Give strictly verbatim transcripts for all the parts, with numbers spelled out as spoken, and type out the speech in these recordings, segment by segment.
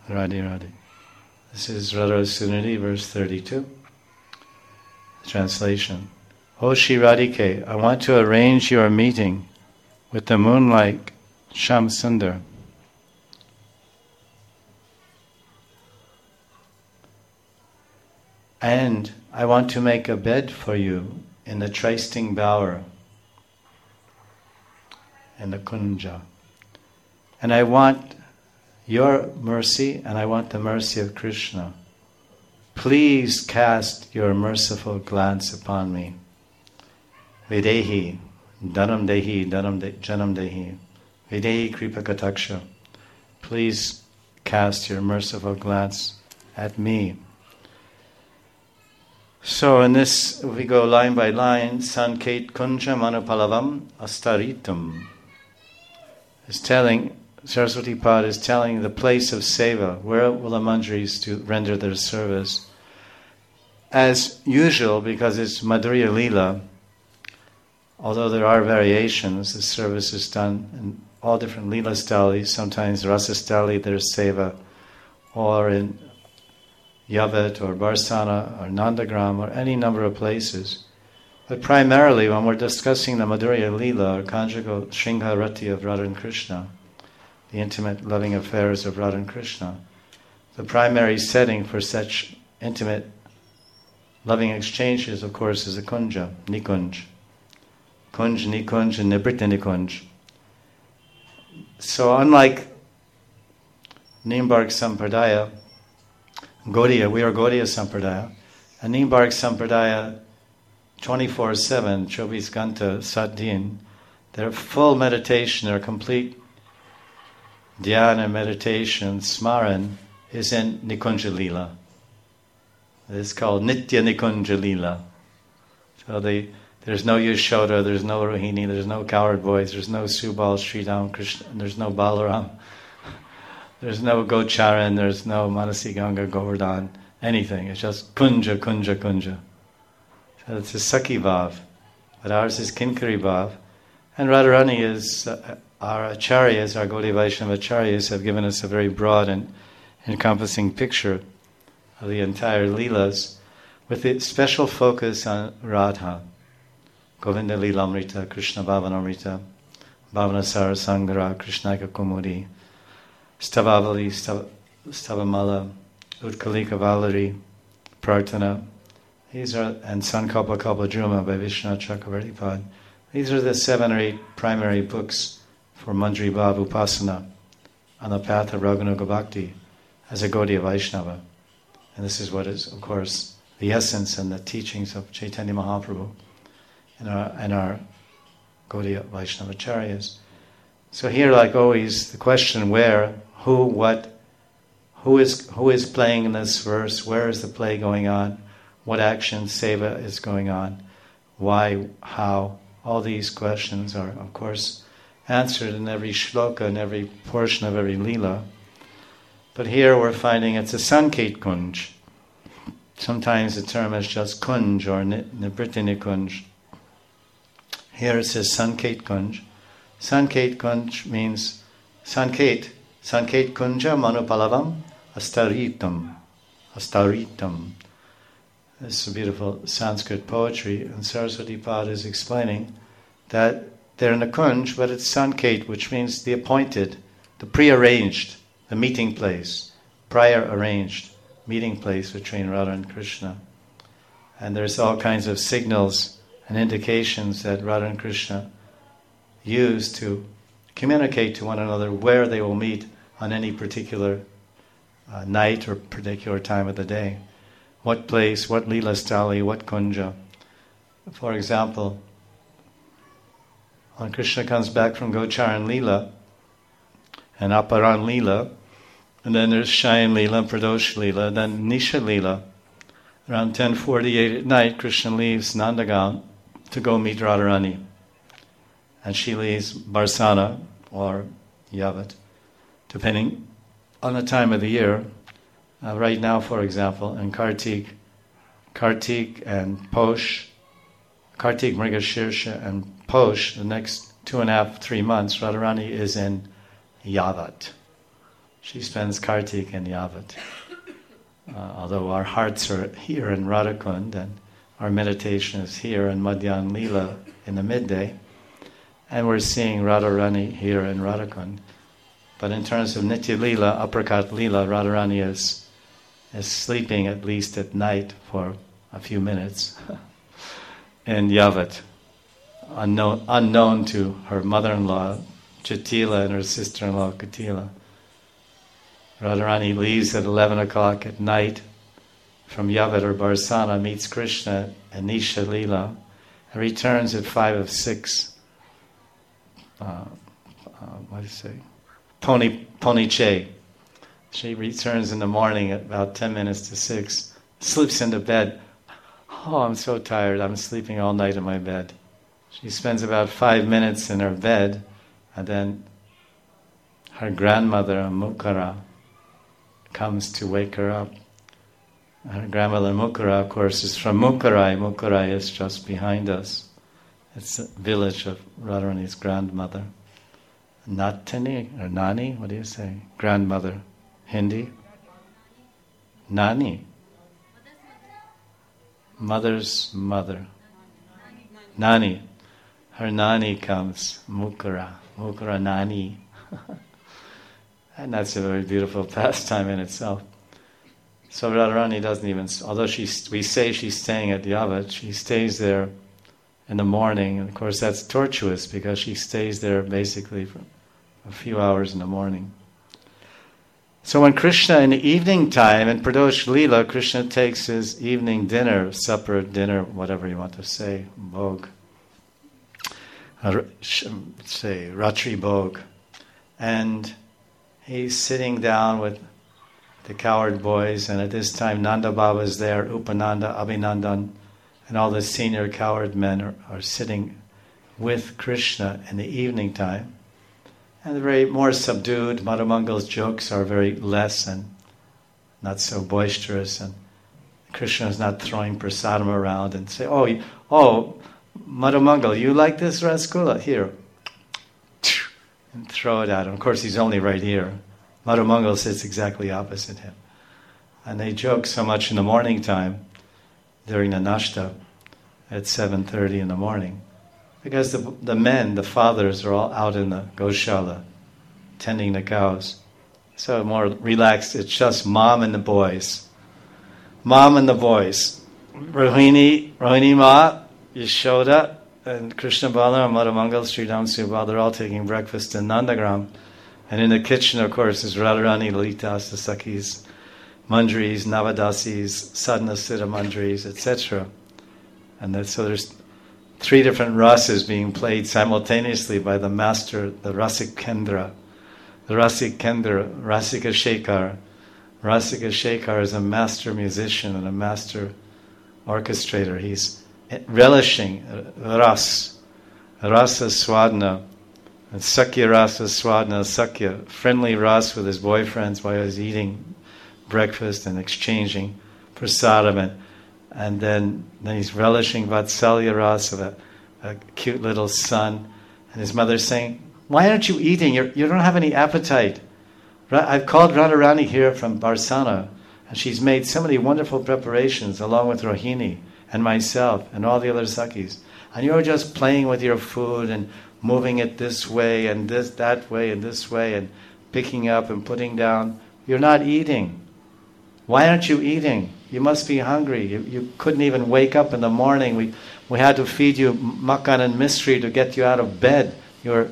Radhe Radhe. This is Radha Suniti, verse thirty-two. Translation. O Shri Radhike, I want to arrange your meeting with the moon-like Shyam Sundar. And I want to make a bed for you in the trysting bower, in the kunja. And I want your mercy, and I want the mercy of Krishna. Please cast your merciful glance upon me. Videhi, dhanam dehi, dhanam de, janam dehi. Videhi kripa kataksha. Please cast your merciful glance at me. So in this, if we go line by line, Sanket Kunja Manupalavam Astaritam is telling, Saraswati Pad is telling the place of seva, where will the manjaris to render their service. As usual, because it's Madhurya Leela, although there are variations, the service is done in all different Leela styles. Sometimes Rasa stali there's seva, or in Yavat or Barsana or Nandagram or any number of places. But primarily when we're discussing the Madhurya Leela or conjugal Shringha of Radha and Krishna, the intimate loving affairs of Radha and Krishna, the primary setting for such intimate loving exchanges, of course, is a kunja, nikunj. Kunj, nikunj, and nibrita nikunj. So unlike Nimbarg Sampradaya, Gaudiya, we are Gaudiya Sampradaya, and Nimbarg Sampradaya, twenty-four seven, Chobis Ganta, Sat Din, their full meditation, their complete dhyana meditation, smaran, is in Nikunja Leela. It's called Nitya Nikunja Leela. So they, there's no Yashoda, there's no Rohini, there's no coward boys, there's no Subal, Sridham, Krishna, there's no Balaram. There's no Gocharan, there's no Manasi Ganga, Govardhan, anything. It's just Kunja, Kunja, Kunja. So it's a Sakhi Bhav. But ours is Kinkari Bhav. And Radharani is, uh, our acharyas, our Gaudiya Vaishnava acharyas have given us a very broad and encompassing picture of the entire Leelas, with a special focus on Radha. Govinda Leelamrita, Krishna Bhavanamrita, Bhavanasara Sangara, Krishnaka Kumudi, Stavavali, Stav- Stavamala, Utkalika Valari, Prarthana. These are, and Sankalpa Kalpa Druma by Vishwanath Chakravarti Pad. These are the seven or eight primary books for Manjari Bhav Upasana on the path of Raghunuga Bhakti as a Gaudiya Vaishnava. And this is what is, of course, the essence and the teachings of Chaitanya Mahaprabhu and our, and our Gaudiya Vaishnava Acharyas. So here, like always, the question where, who, what, who is who is playing in this verse, where is the play going on, what action, seva is going on, why, how, all these questions are, of course, answered in every shloka, in every portion of every lila. But here we're finding it's a Sanket Kunj. Sometimes the term is just Kunj or Nibrita Nikunj. Here it says Sanket Kunj. Sanket Kunj means Sanket, Sanket Kunja Manupalavam Astaritam. Astaritam. This is beautiful Sanskrit poetry, and Saraswati Pad is explaining that they're in a Kunj, but it's Sanket, which means the appointed, the pre-arranged, the meeting place, prior arranged meeting place between Radha and Krishna. And there's all kinds of signals and indications that Radha and Krishna use to communicate to one another where they will meet on any particular uh, night or particular time of the day. What place, what Leela Stali, what Kunja. For example, when Krishna comes back from Gocharan Leela and Aparan Leela, and then there's Shayan Leela and Pradosh Leela, then Nisha Leela. Around ten forty-eight at night, Krishna leaves Nandagaon to go meet Radharani. And she leaves Barsana or Yavat, depending on the time of the year. Uh, right now, for example, in Kartik, Kartik and Posh, Kartik, Mrigashirsha and Posh, the next two and a half, three months, Radharani is in Yavat. she spends Kartik in Yavat. Uh, although our hearts are here in Radhakund and our meditation is here in Madhyan Leela in the midday, and we're seeing Radharani here in Radhakund. But in terms of Nitya Leela, Aprakat Leela, Radharani is, is sleeping at least at night for a few minutes in Yavat, unknown, unknown to her mother-in-law, Jatila, and her sister-in-law, Kutila. Radharani leaves at eleven o'clock at night from Yavat or Barsana, meets Krishna and Nisha Leela, and returns at five of six. Uh, uh, what do you say? Pony, Pony Che. She returns in the morning at about ten minutes to six, slips into bed. Oh, I'm so tired. I'm sleeping all night in my bed. She spends about five minutes in her bed, and then her grandmother, Mukara, comes to wake her up. Her grandmother Mukara, of course, is from Mukarai. Mukarai is just behind us. It's a village of Radharani's grandmother. Natani, or Nani, what do you say? Grandmother. Hindi? Nani. Mother's mother. Nani. Her Nani comes, Mukara. Mukara Nani. And that's a very beautiful pastime in itself. So Radharani doesn't even, although she, we say she's staying at Yavat, she stays there in the morning. And of course that's tortuous because she stays there basically for a few hours in the morning. So when Krishna in the evening time, in Pradosh Leela, Krishna takes his evening dinner, supper, dinner, whatever you want to say, bhog, uh, say, Ratri bhog. And he's sitting down with the cowherd boys, and at this time Nanda Baba is there, Upananda, Abhinandan, and all the senior cowherd men are, are sitting with Krishna in the evening time. And they're very more subdued. Madhamangal's jokes are very less and not so boisterous, and Krishna is not throwing prasadam around and say, oh, you, oh, Madhamangal, you like this rasgulla? Here. And throw it at him. Of course, he's only right here. Madhamangal sits exactly opposite him. And they joke so much in the morning time, during the nashta, at seven thirty in the morning, because the the men, the fathers, are all out in the Goshala, tending the cows. So more relaxed, it's just mom and the boys. Mom and the boys. Rohini, Rohini Ma, Yashoda, and Krishna Balaram, Madhamangal, Sri Ram Subal, they're all taking breakfast in Nandagram. And in the kitchen, of course, is Radharani, Lalitas, the Sakhis, Manjaris, Navadasis, Sadhana Siddha Manjaris, et cetera. And that, so there's three different rasas being played simultaneously by the master, the Rasik Kendra. The Rasik Kendra, Rasika Shekhar. Rasika Shekhar is a master musician and a master orchestrator. He's relishing ras, rasa swadna, and sakya rasa swadna, sakya, friendly ras with his boyfriends while he's eating breakfast and exchanging prasadam, and, and then, then he's relishing vatsalya rasa of a, a cute little son, and his mother's saying, why aren't you eating? You're, you don't have any appetite. I've called Radharani here from Barsana, and she's made so many wonderful preparations along with Rohini and myself and all the other Sakhis. And you're just playing with your food and moving it this way and this that way and this way and picking up and putting down. You're not eating. Why aren't you eating? You must be hungry. You, you couldn't even wake up in the morning. We we had to feed you makan and mystery to get you out of bed. You were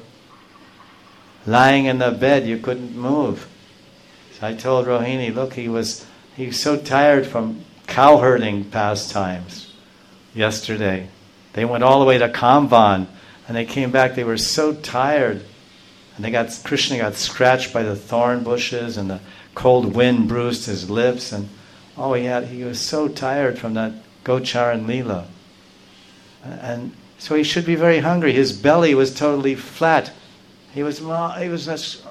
lying in the bed. You couldn't move. So I told Rohini, look, he was he was so tired from cow herding pastimes yesterday. They went all the way to Kamban, and they came back. They were so tired, and they got Krishna got scratched by the thorn bushes, and the cold wind bruised his lips, and oh, he had he was so tired from that Gocharan Leela, and so he should be very hungry. His belly was totally flat. He was he was just,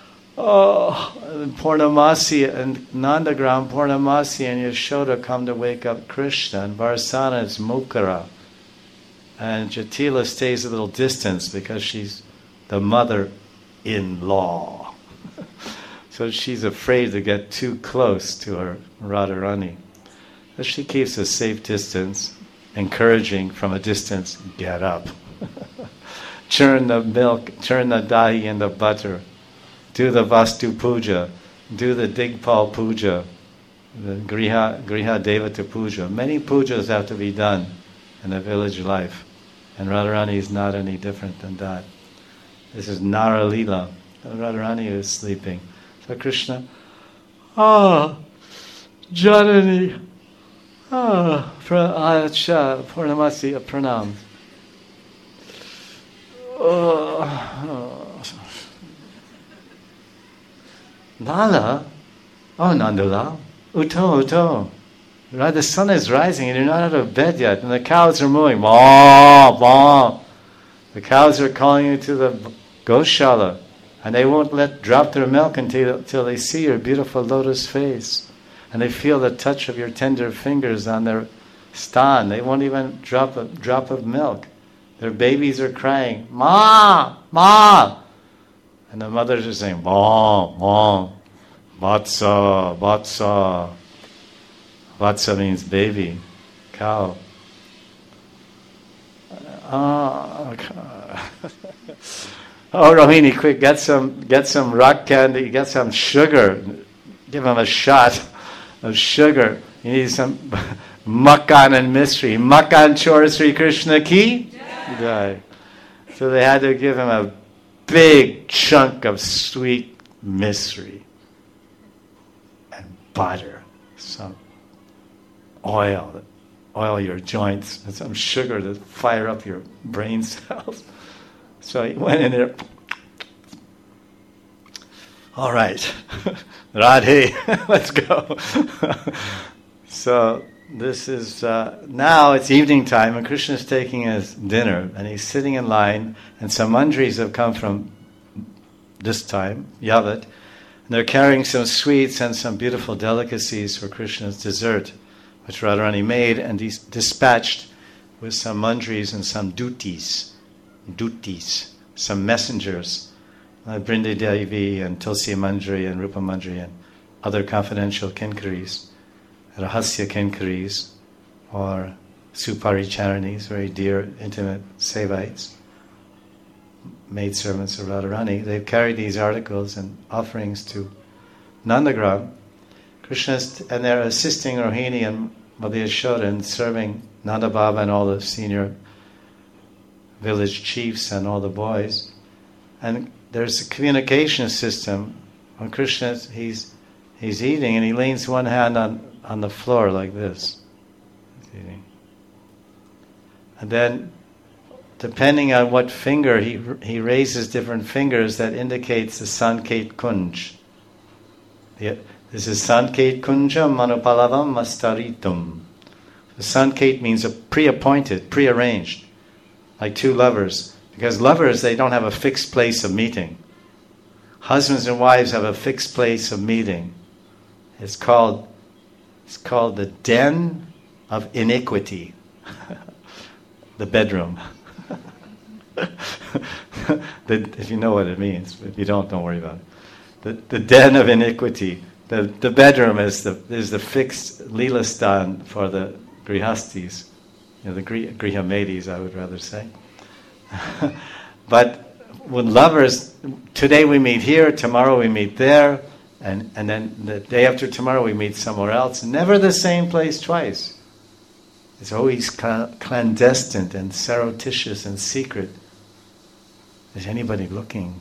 oh, and Purnamasi and Nandagram, Purnamasi and Yashoda come to wake up Krishna, and Varsana is Mukara. And Jatila stays a little distance because she's the mother-in-law. So she's afraid to get too close to her Radharani. But she keeps a safe distance, encouraging from a distance, get up. Churn the milk, churn the dahi and the butter. Do the Vastu Puja. Do the Digpal Puja. The Griha, Griha Devata Puja. Many pujas have to be done in a village life. And Radharani is not any different than that. This is Nara Leela. Radharani is sleeping. So Krishna, ah, Janani, ah, Acha, Purnamasi, Pranam. Oh, Nala, oh Nandula, Uto, Uto. Right, the sun is rising and you're not out of bed yet, and the cows are mooing. Bah, bah. The cows are calling you to the Goshala, and they won't let drop their milk until, until they see your beautiful lotus face, and they feel the touch of your tender fingers on their stan. They won't even drop a drop of milk. Their babies are crying, Ma, Ma, and the mothers are saying, Bah, Bah, Vatsa, Vatsa. Vatsa means baby, cow. Oh, oh, Rohini, quick, get some, get some rock candy, get some sugar. Give him a shot of sugar. You need some Makkan and mystery. Makkan Chor Sri Krishna ki? Jai. So they had to give him a big chunk of sweet mystery and butter. Some oil, oil your joints, and some sugar to fire up your brain cells. So he went in there. All right, Radhe, let's go. So this is, uh, now it's evening time and Krishna's taking his dinner and he's sitting in line and some mandris have come from this time, Yavat, and they're carrying some sweets and some beautiful delicacies for Krishna's dessert, which Radharani made and dis- dispatched with some mandris and some dutis, dutis, some messengers, like Brindi Devi and Tulsi Manjari and Rupa Manjari and other confidential kinkaris, Rahasya kinkaris, or Supari Charanis, very dear, intimate Sevites, maidservants of Radharani. They've carried these articles and offerings to Nandagram, Krishna's, and they're assisting Rohini and Madhya Yashoda in serving Nanda Baba and all the senior village chiefs and all the boys. And there's a communication system. When Krishna, he's he's eating and he leans one hand on, on the floor like this. He's eating. And then, depending on what finger, he he raises different fingers that indicates the Sanket Kunj. The, This is Sanket Kunja Manupalavam Mastaritum. The Sanket means a pre-appointed, pre-arranged, like two lovers. Because lovers, they don't have a fixed place of meeting. Husbands and wives have a fixed place of meeting. It's called, it's called the den of iniquity. The bedroom. the, if you know what it means. If you don't, don't worry about it. The, the den of iniquity. The the bedroom is the is the fixed Leelastan for the Grihastis, you know, the Griha Medis, I would rather say. But when lovers, today we meet here, tomorrow we meet there, and, and then the day after tomorrow we meet somewhere else. Never the same place twice. It's always clandestine and surreptitious and secret. Is anybody looking?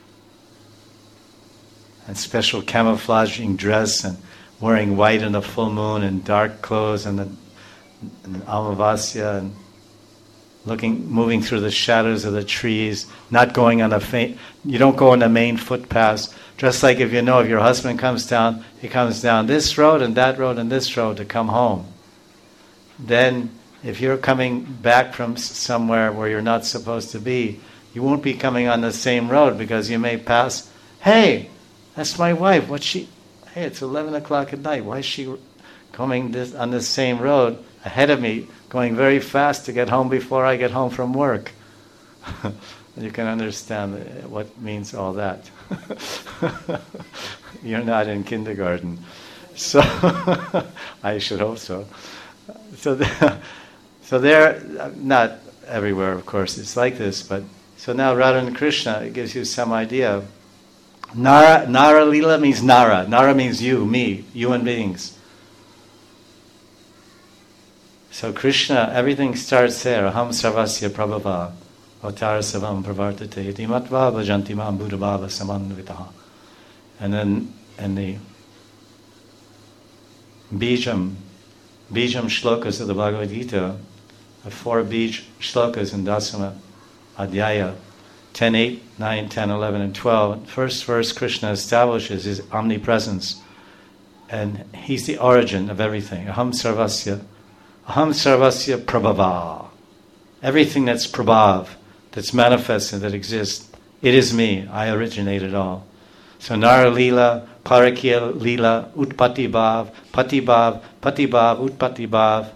And special camouflaging dress and wearing white in the full moon and dark clothes and the and Amavasya and looking, moving through the shadows of the trees, not going on a faint, you don't go on the main footpaths. Just like if you know if your husband comes down, he comes down this road and that road and this road to come home. Then if you're coming back from somewhere where you're not supposed to be, you won't be coming on the same road because you may pass, hey, that's my wife. What's she? Hey, it's eleven o'clock at night. Why is she coming this on the same road ahead of me, going very fast to get home before I get home from work? You can understand what means all that. You're not in kindergarten. So, I should hope so. So, the, so they're not everywhere, of course, it's like this, but so now Radha and Krishna, it gives you some idea. Nara, Nara Lila means Nara. Nara means you, me, human beings. So Krishna, everything starts there. Aham sarvasya prabhava, avatara savam pravartate, iti matva bhajanti mam buddhabhava samanvitaha. And then, and the Bijam, Bijam shlokas of the Bhagavad Gita, the four Bij shlokas in Dasama Adhyaya, ten, eight, nine, ten, eleven, and twelve. First verse, Krishna establishes his omnipresence, and he's the origin of everything. Aham sarvasya, aham sarvasya prabhava. Everything that's prabhav, that's manifested, that exists, it is me. I originate it all. So Nara Lila, Parakya Lila, Utpati Bhav, Pati Bhav, Pati Bhav, Utpati Bhav,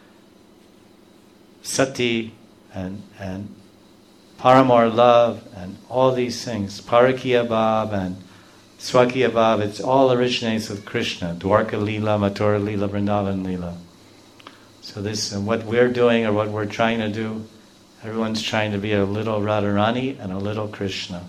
Sati, and and Paramar love, and all these things, Parakya Bhav and Swakya Bhav, it all originates with Krishna. Dwarka Lila, Mathura Lila, Vrindavan Lila. So this, and what we're doing or what we're trying to do, everyone's trying to be a little Radharani and a little Krishna.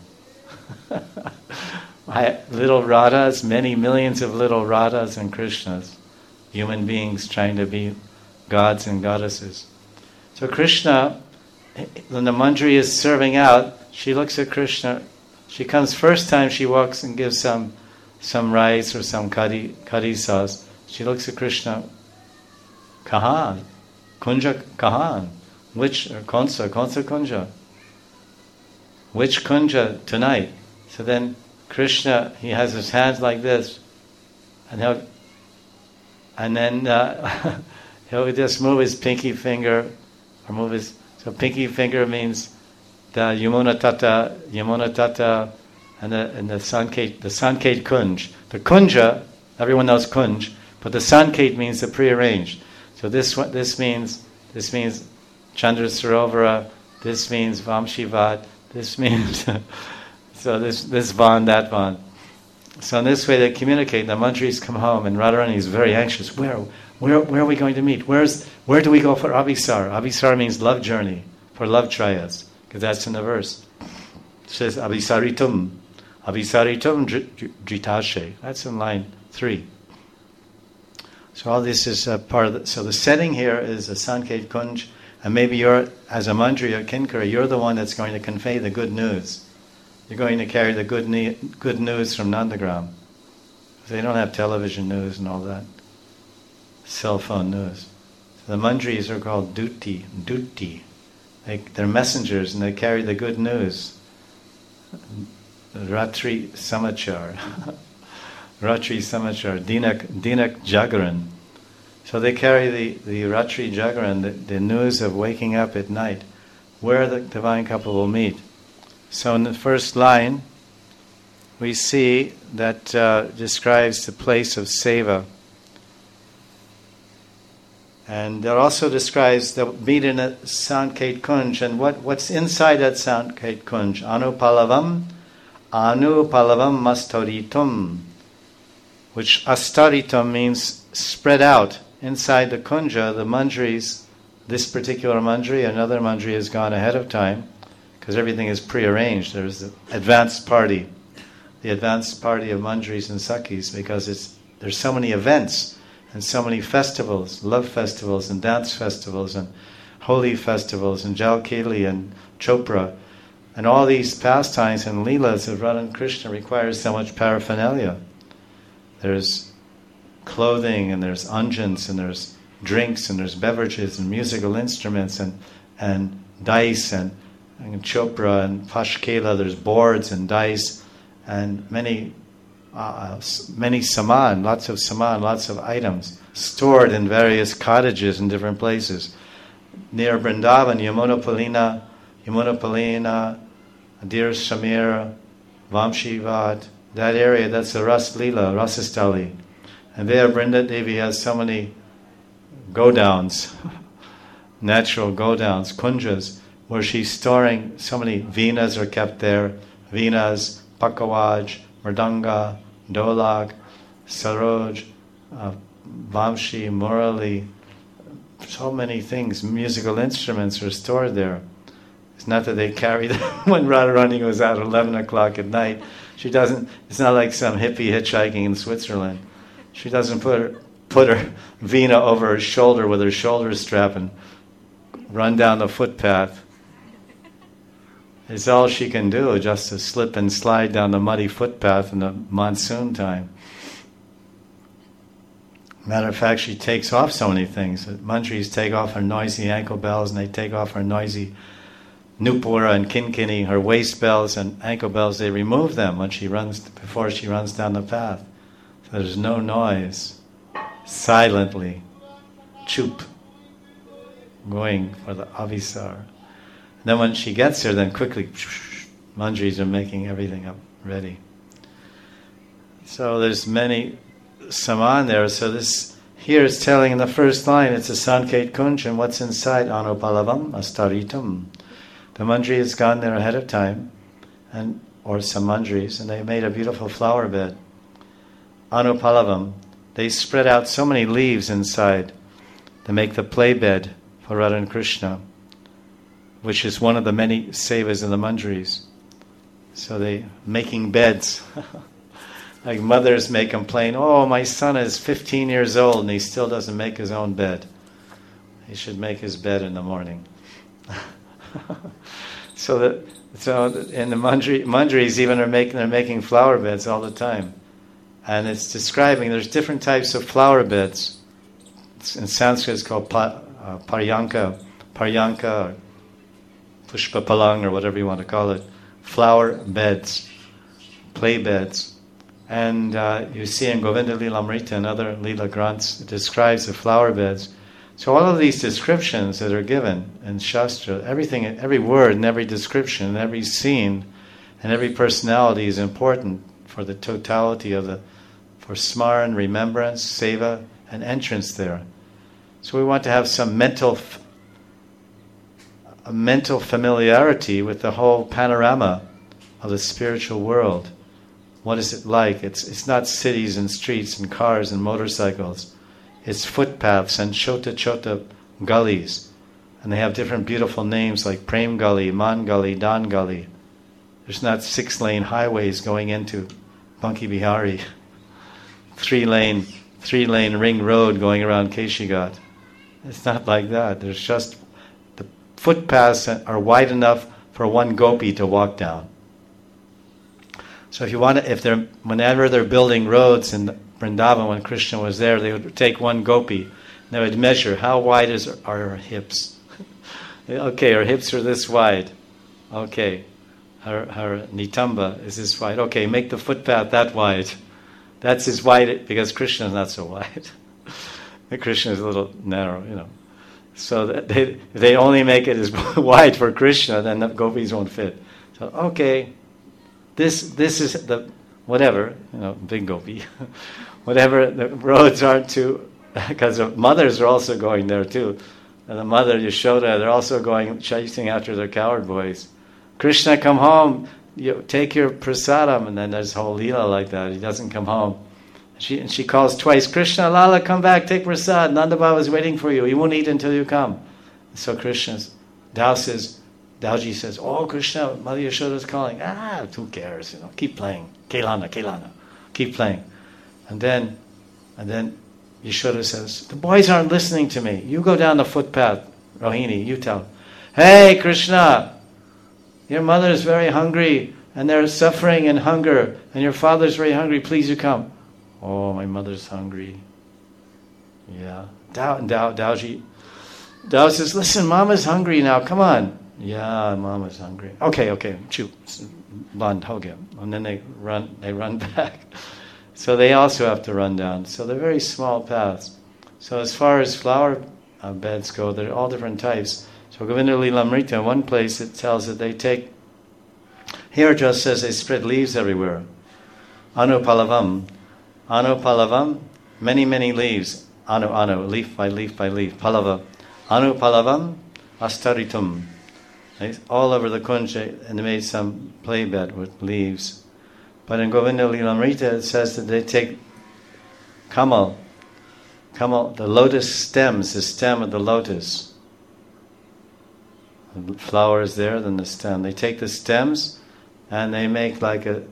I, little Radhas, many millions of little Radhas and Krishnas, human beings trying to be gods and goddesses. So Krishna, when the Manjari is serving out, she looks at Krishna. She comes first time, she walks and gives some some rice or some curry, curry sauce. She looks at Krishna. Kahan, Kunja Kahan, which or Konsa, Konsa Kunja. Which Kunja tonight? So then Krishna, he has his hands like this, and he'll, and then uh, he'll just move his pinky finger, or move his. So pinky finger means the Yamuna Tata, Yamuna Tata, and the and the Sankhet, the Sankhet Kunj. The Kunja, everyone knows Kunj, but the Sankhet means the prearranged. So this this means this means Chandra Sarovara. This means Vamshivat. This means so this this Van, that Van. So in this way they communicate. The Manjaris come home, and Radharani is very anxious. Where where where are we going to meet? Where's where do we go for Abhisar? Abhisar means love journey, for love trias, because that's in the verse. It says Abhisaritum, Abhisaritum Jitashe. That's in line three. So all this is a part of the, so the setting here is a Sankhet Kunj, and maybe you're, as a Manjari or Kinkara, you're the one that's going to convey the good news. You're going to carry the good, ne- good news from Nandagram. They don't have television news and all that. Cell phone news. So the Manjaris are called Duti, Duti. They, they're messengers and they carry the good news. Ratri Samachar. Ratri Samachar, Dinak, Dinak Jagaran. So they carry the, the Ratri Jagaran, the, the news of waking up at night, where the divine couple will meet. So in the first line, we see that uh, describes the place of seva. And it also describes the meet in a Sankhet Kunj, and what, what's inside that Sankhet Kunj. Anu Palavam, Anu Palavam Mastaritum, which Astaritum means spread out. Inside the Kunja, the Manjaris, this particular Manjari, another Manjari has gone ahead of time, because everything is prearranged. There's the advanced party, the advanced party of Manjaris and Sakhis, because it's there's so many events and so many festivals, love festivals and dance festivals and holy festivals and Jalkeli and Chopra, and all these pastimes and leelas of Radha and Krishna requires so much paraphernalia. There's clothing and there's unguents and there's drinks and there's beverages and musical instruments and and dice and, and Chopra and Pashkela. There's boards and dice and many uh, many saman, lots of saman, lots of items stored in various cottages in different places. Near Vrindavan, Yamuna Palina, Yamuna Palina, Adir Shamir, Vamshivat, that area, that's the Ras Lila, Rasastali. And there Vrinda Devi has so many go-downs, natural go-downs, kunjas, where she's storing so many vinas are kept there, vinas, pakawaj, mridanga, Dolak, Saroj, uh, Vamshi, Murali, so many things, musical instruments are stored there. It's not that they carry them when Radharani goes out at eleven o'clock at night. She doesn't, it's not like some hippie hitchhiking in Switzerland. She doesn't put her, put her veena over her shoulder with her shoulder strap and run down the footpath. It's all she can do, just to slip and slide down the muddy footpath in the monsoon time. Matter of fact, she takes off so many things. The Manjaris take off her noisy ankle bells, and they take off her noisy Nupura and Kinkini, her waist bells and ankle bells. They remove them when she runs, before she runs down the path. So there's no noise. Silently, chup, going for the avisar. And then when she gets here, then quickly, Manjaris are making everything up ready. So there's many saman there. So this here is telling in the first line, it's a Sanket Kunj, and what's inside? Anupalavam Astaritam. The Manjari has gone there ahead of time, and or some Manjaris, and they made a beautiful flower bed. Anupalavam. They spread out so many leaves inside to make the play bed for Radha and Krishna, which is one of the many sevas in the Manjaris. So they making beds. Like mothers may complain, oh, my son is fifteen years old and he still doesn't make his own bed. He should make his bed in the morning. so that so in the Manjari, Manjaris even are making they're making flower beds all the time, and it's describing there's different types of flower beds. It's, in Sanskrit, it's called pa, uh, paryanka, paryanka, or pushpa palang, or whatever you want to call it. Flower beds, play beds. And uh, you see in Govinda Lilamrita and other Leela Granths, it describes the flower beds. So all of these descriptions that are given in Shastra, everything, every word and every description and every scene and every personality is important for the totality of the, for smaran, remembrance, seva, and entrance there. So we want to have some mental, a mental familiarity with the whole panorama of the spiritual world. What is it like? It's it's not cities and streets and cars and motorcycles. It's footpaths and chota chota gullies. And they have different beautiful names like Prem Gully, Man Gully, Dan Gully. There's not six-lane highways going into Banki Bihari. Three-lane, three-lane ring road going around Keshigat. It's not like that. There's just, the footpaths are wide enough for one gopi to walk down. So if you want to, if they're, whenever they're building roads in Vrindavan, when Krishna was there, they would take one gopi, and they would measure how wide is are her hips. Okay, her hips are this wide. Okay, her her nitamba is this wide. Okay, make the footpath that wide. That's as wide because Krishna is not so wide. Krishna is a little narrow, you know. So that they if they only make it as wide for Krishna, then the gopis won't fit. So okay. This this is the, whatever, you know, big gopi, whatever the roads aren't too, because the mothers are also going there too. And the mother, Yashoda, they're also going, chasing after their coward boys. Krishna, come home, you take your prasadam, and then there's a whole leela like that. He doesn't come home. She and she calls twice, Krishna, Lala, come back, take prasad. Nanda Baba is waiting for you. He won't eat until you come. So Krishna's, Dao says, Dauji says, oh, Krishna, Mother Yashoda is calling. Ah, who cares? You know, keep playing. Kelana, Kelana. Keep playing. And then, and then Yashoda says, the boys aren't listening to me. You go down the footpath, Rohini, you tell. Hey, Krishna, your mother is very hungry, and they're suffering in hunger, and your father's very hungry. Please, you come. Oh, my mother's hungry. Yeah. Dao, and Dao, Dauji, Dao says, listen, Mama's hungry now. Come on. Yeah, Mama's hungry. Okay, okay, chew, band, hogya, and then they run. They run back. So they also have to run down. So they're very small paths. So as far as flower uh, beds go, they're all different types. So Govinda Lilamrita, in one place it tells that they take. Here it just says they spread leaves everywhere. Anupalavam, Anupalavam, many many leaves. Anu anu, leaf by leaf by leaf. Palava, Anupalavam, Astaritum. All over the kunj, and they made some play bed with leaves. But in Govinda Lilamrita it says that they take kamal, kamal, the lotus stems, the stem of the lotus. The flower is there, then the stem. They take the stems and they make like a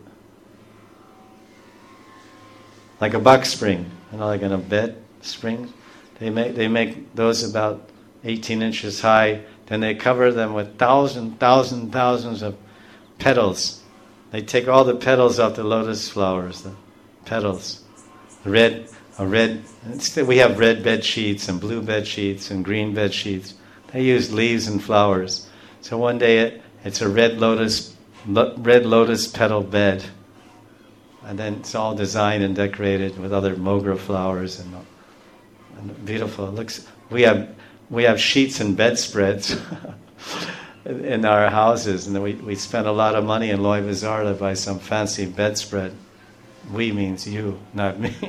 like a box spring, you know, like in a bed spring. They make they make those about eighteen inches high. Then they cover them with thousand, thousand, thousands of petals. They take all the petals off the lotus flowers, the petals. Red, a red. We have red bed sheets and blue bed sheets and green bed sheets. They use leaves and flowers. So one day it, it's a red lotus, lo, red lotus petal bed, and then it's all designed and decorated with other mogra flowers and, and beautiful. It looks. We have we have sheets and bedspreads in our houses, and we we spent a lot of money in Loy Bazaar to buy some fancy bedspread. We means you, not me.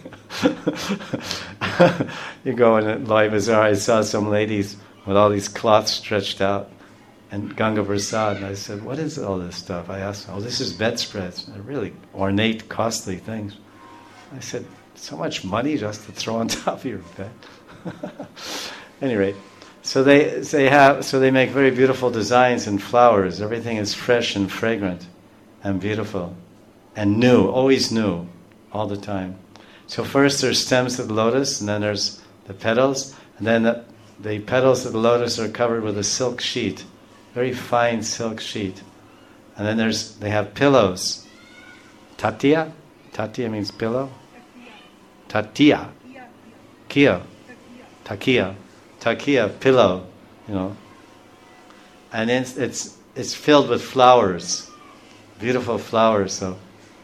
You go in Loy Bazaar. I saw some ladies with all these cloths stretched out, and Ganga Prasad, and I said, what is all this stuff? I asked, oh, this is bedspreads. They're really ornate, costly things. I said, so much money just to throw on top of your bed. At any rate, so they they have so they make very beautiful designs and flowers. Everything is fresh and fragrant and beautiful and new, always new, all the time. So first there's stems of the lotus, and then there's the petals, and then the, the petals of the lotus are covered with a silk sheet, very fine silk sheet. And then there's they have pillows. Tatiya? Tatiya means pillow? Tatiya. Kia. Takiya. Takiya, pillow, you know. And it's, it's it's filled with flowers, beautiful flowers. So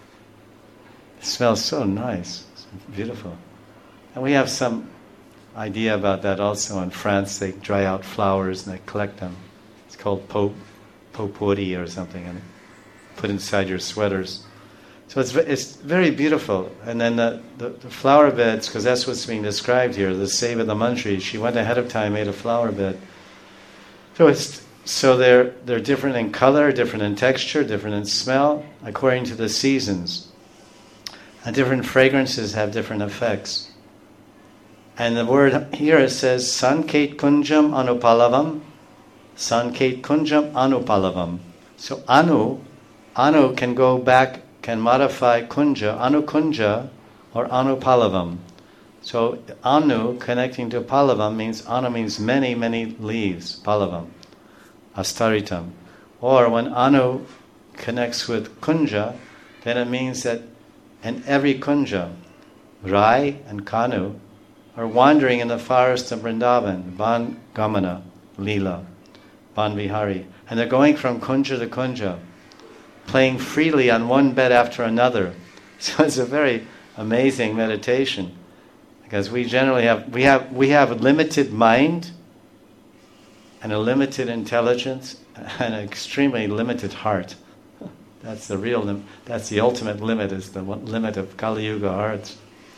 it smells so nice, it's beautiful. And we have some idea about that also in France. They dry out flowers and they collect them. It's called pot potpourri or something, and put inside your sweaters. So it's it's very beautiful. And then the, the, the flower beds, because that's what's being described here, the Seva the Mantri, she went ahead of time, made a flower bed. So it's so they're they're different in color, different in texture, different in smell, according to the seasons. And different fragrances have different effects. And the word here it says Sanket Kunjam Anupalavam. Sanket Kunjam Anupalavam. So Anu, Anu can go back, can modify kunja, anu kunja, or anu palavam. So anu connecting to palavam means, anu means many, many leaves, palavam, astaritam. Or when anu connects with kunja, then it means that in every kunja, Rai and Kanu are wandering in the forest of Vrindavan, Ban Gamana, Leela, Ban Vihari. And they're going from kunja to kunja, playing freely on one bed after another. So it's a very amazing meditation, because we generally have we have we have a limited mind and a limited intelligence and an extremely limited heart. That's the real lim- that's the ultimate limit, is the limit of Kali Yuga hearts.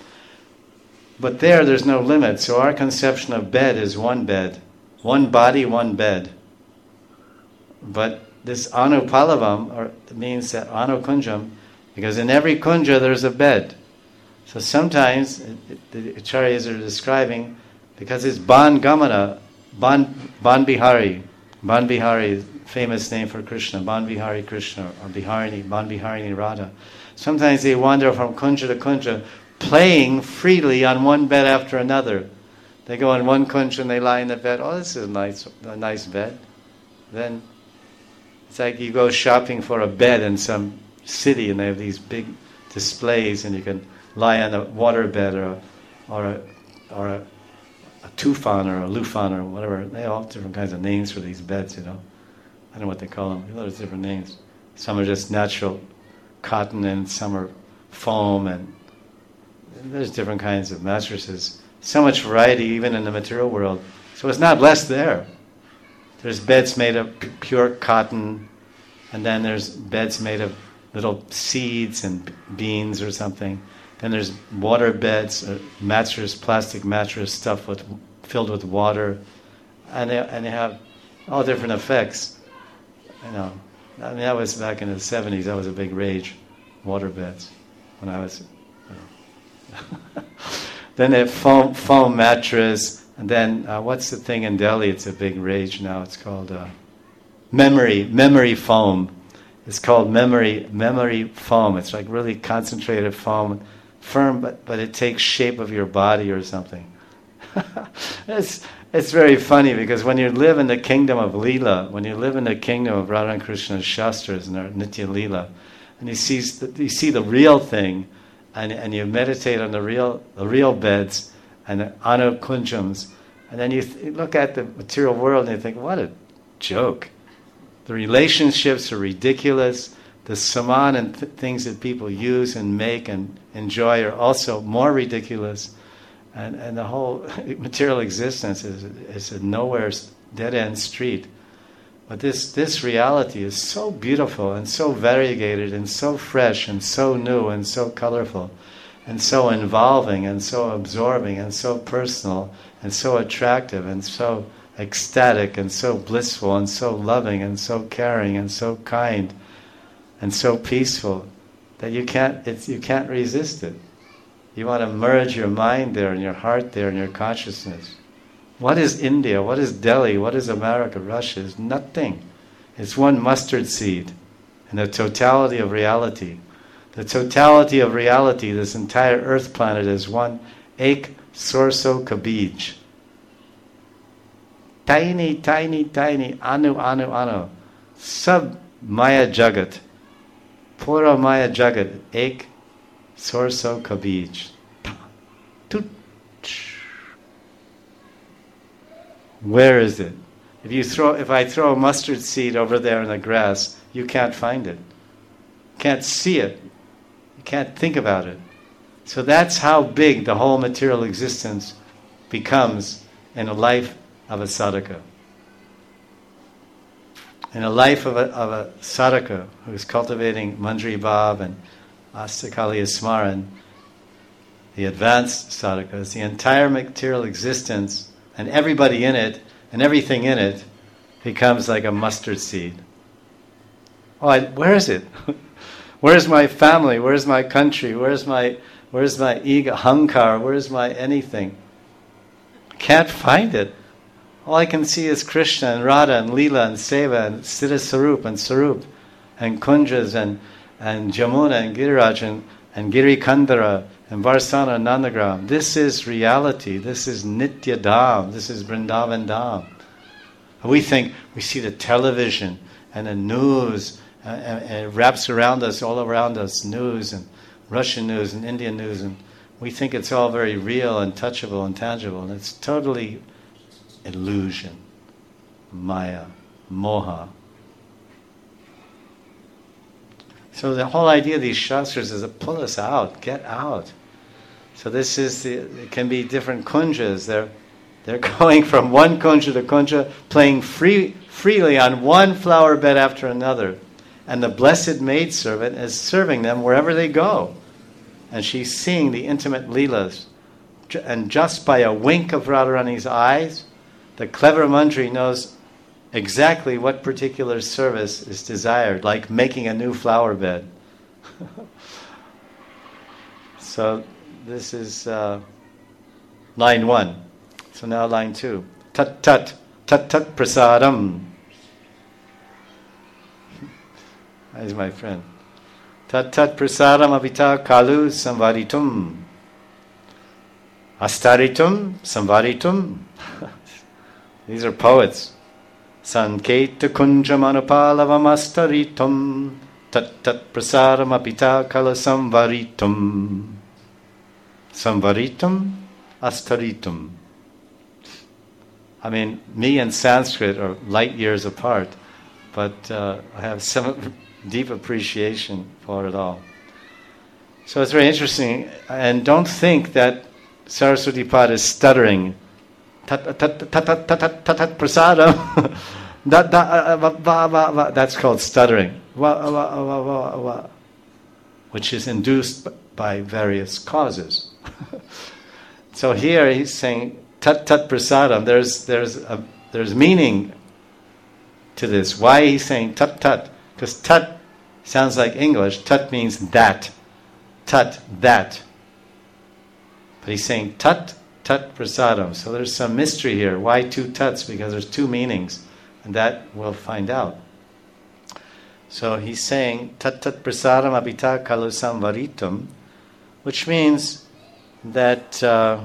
But there there's no limit. So our conception of bed is one bed, one body, one bed. But this anu palavam, or means that anu kunjam, because in every kunja there's a bed. So sometimes it, it, the acharyas are describing, because it's Ban Gamana, Ban, Ban Bihari, Ban Bihari, famous name for Krishna, Ban Bihari Krishna, or Biharini, Ban Biharini Radha. Sometimes they wander from kunja to kunja, playing freely on one bed after another. They go on one kunja and they lie in the bed. Oh, this is a nice, a nice bed. Then it's like you go shopping for a bed in some city, and they have these big displays, and you can lie on a water bed or a, or a, or a, a tufan or a lufan or whatever. They all have different kinds of names for these beds, you know. I don't know what they call them. There's different names. Some are just natural cotton, and some are foam, and there's different kinds of mattresses. So much variety even in the material world. So it's not less there. There's beds made of pure cotton, and then there's beds made of little seeds and beans or something. Then there's water beds, or mattress, plastic mattress stuffed with, filled with water, and they, and they have all different effects. You know, I mean, that was back in the seventies. That was a big rage. water beds when I was. Then they have foam, foam mattress, and then uh, what's the thing in Delhi? It's a big rage now. It's called uh, memory memory foam. It's called memory memory foam. It's like really concentrated foam, firm, but but it takes shape of your body or something. it's it's very funny because when you live in the kingdom of Leela, when you live in the kingdom of Radha and Krishna's Shastras and their Nitya Leela, and you see the, you see the real thing, and and you meditate on the real the real beds and the Anu Kunjams, and then you, th- you look at the material world and you think, what a joke. The relationships are ridiculous. The saman and th- things that people use and make and enjoy are also more ridiculous. And and the whole material existence is is a nowhere dead-end street. But this, this reality is so beautiful and so variegated and so fresh and so new and so colorful and so involving and so absorbing and so personal and so attractive and so ecstatic and so blissful and so loving and so caring and so kind and so peaceful that you can't it's, you can't resist it. You want to merge your mind there and your heart there and your consciousness. What is India? What is Delhi? What is America? Russia? It's nothing. It's one mustard seed in the totality of reality. The totality of reality, this entire earth planet is one ek sorso kabij. Tiny, tiny, tiny, anu, anu, anu. Sab maya jagat. Pura maya jagat. Ek sorso kabij. Tut. Where is it? If you throw, if I throw a mustard seed over there in the grass, you can't find it. You can't see it. You can't think about it. So that's how big the whole material existence becomes in a life of a sadhaka. In a life of a, of a sadhaka who is cultivating Manjari Bhav and Astakaliya Smaran, the advanced sadhakas, the entire material existence and everybody in it and everything in it becomes like a mustard seed. Oh, I, where is it? Where's my family? Where's my country? Where's my where's my ego, hankar? Where's my anything? I can't find it. All I can see is Krishna and Radha and Leela and Seva and Siddha Sarup and Sarup and Kunjas and, and Jamuna and Giriraj and, and Giri Kandara and Varsana and Nandagram. This is reality. This is Nitya Dham. This is Vrindavan Dham. We think we see the television and the news uh, and, and it wraps around us, all around us, news and Russian news and Indian news, and we think it's all very real and touchable and tangible, and it's totally illusion, maya, moha. So the whole idea of these shastras is to pull us out, get out. So this is the, it can be different kunjas. They're they're going from one kunja to kunja, playing free freely on one flower bed after another, and the blessed maidservant is serving them wherever they go, and she's seeing the intimate leelas, and just by a wink of Radharani's eyes, the clever Manjari knows exactly what particular service is desired, like making a new flower bed. So this is uh, line one. So now line two. Tat tat, tat tat prasadam. That's my friend. Tat tat prasadam avita kalu samvaditum. Astaritum samvaditum. These are poets. Sanketa kunjamanupalavam astaritum. Tat tat prasadam apita kala samvaritum. Samvaritum, astaritum. I mean, me and Sanskrit are light years apart, but uh, I have some deep appreciation for it all. So it's very interesting, and don't think that Saraswati Pad is stuttering. Tat tat tat tat tat tat tat prasadam. That's called stuttering, which is induced by various causes. So here he's saying tat tat prasadam. There's there's a, there's meaning to this. Why he's saying tat tat? Because tat Sounds like English. Tat means that. Tat, that. But he's saying tat, tat prasadam. So there's some mystery here. Why two tuts? Because there's two meanings. And that we'll find out. So he's saying tat tat prasadam abhita kalu samvaritum, which means that uh,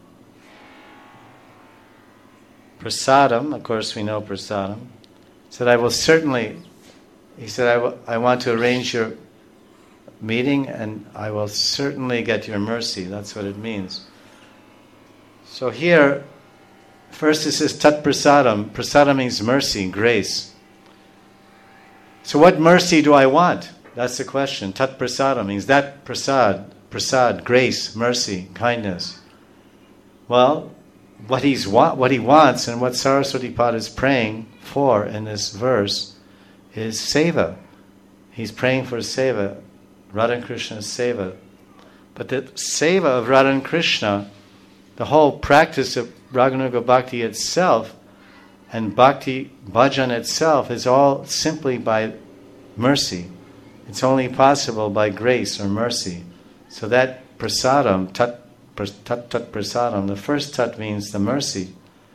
prasadam, of course we know prasadam, said I will certainly, he said I, w- I want to arrange your meeting and I will certainly get your mercy. That's what it means. So here, first it says tat prasadam. Prasadam means mercy, grace. So what mercy do I want? That's the question. Tat prasadam means that prasad, prasad, grace, mercy, kindness. Well, what he's wa- what he wants and what Saraswati Pada is praying for in this verse is seva. He's praying for seva, Radha and Krishna's seva. But the seva of Radha and Krishna, the whole practice of Raganuga Bhakti itself and Bhakti Bhajan itself is all simply by mercy. It's only possible by grace or mercy. So that prasadam, tat, tat, tat prasadam, the first tat means the mercy.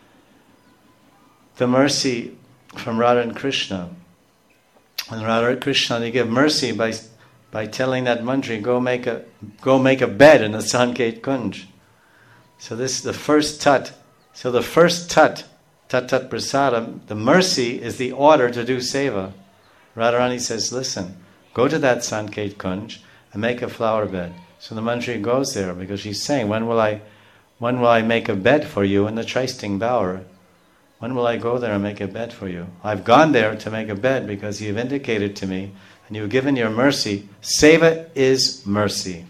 The mercy from Radha and Krishna. And Radha and Krishna, they give mercy by by telling that mantri, go make a go make a bed in the Sanket Kunj. So this is the first tat. So the first tat, tat tat prasadam, the mercy is the order to do seva. Radharani says, listen, go to that Sanket Kunj and make a flower bed. So the mantri goes there because she's saying, when will I when will I make a bed for you in the Tristing Bower? When will I go there and make a bed for you? I've gone there to make a bed because you've indicated to me and you've given your mercy. Seva is mercy.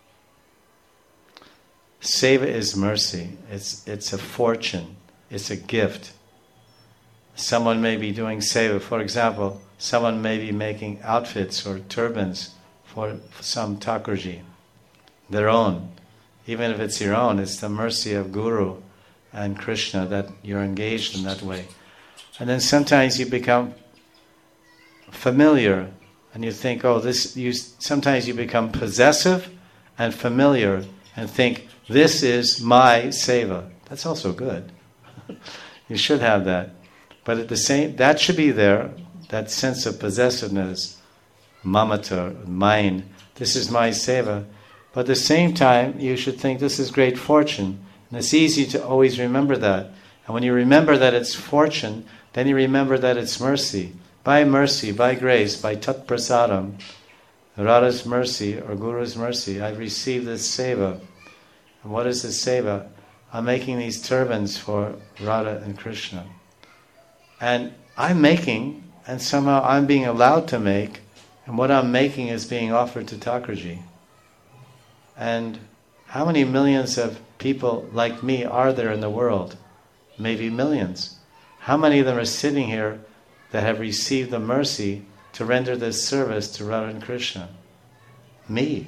Seva is mercy. It's it's a fortune. It's a gift. Someone may be doing seva. For example, someone may be making outfits or turbans for, for some Thakurji, their own. Even if it's your own, it's the mercy of Guru and Krishna that you're engaged in that way. And then sometimes you become familiar and you think, oh, this. You sometimes you become possessive and familiar and think, this is my seva. That's also good. You should have that. But at the same, that should be there, that sense of possessiveness, mamata, mine, this is my seva. But at the same time, you should think this is great fortune. And it's easy to always remember that. And when you remember that it's fortune, then you remember that it's mercy. By mercy, by grace, by tat prasadam, Radha's mercy or Guru's mercy, I've received this seva. And what is this seva? I'm making these turbans for Radha and Krishna. And I'm making, and somehow I'm being allowed to make, and what I'm making is being offered to Thakurji. And how many millions of people like me are there in the world? Maybe millions. How many of them are sitting here that have received the mercy to render this service to Radha and Krishna? Me.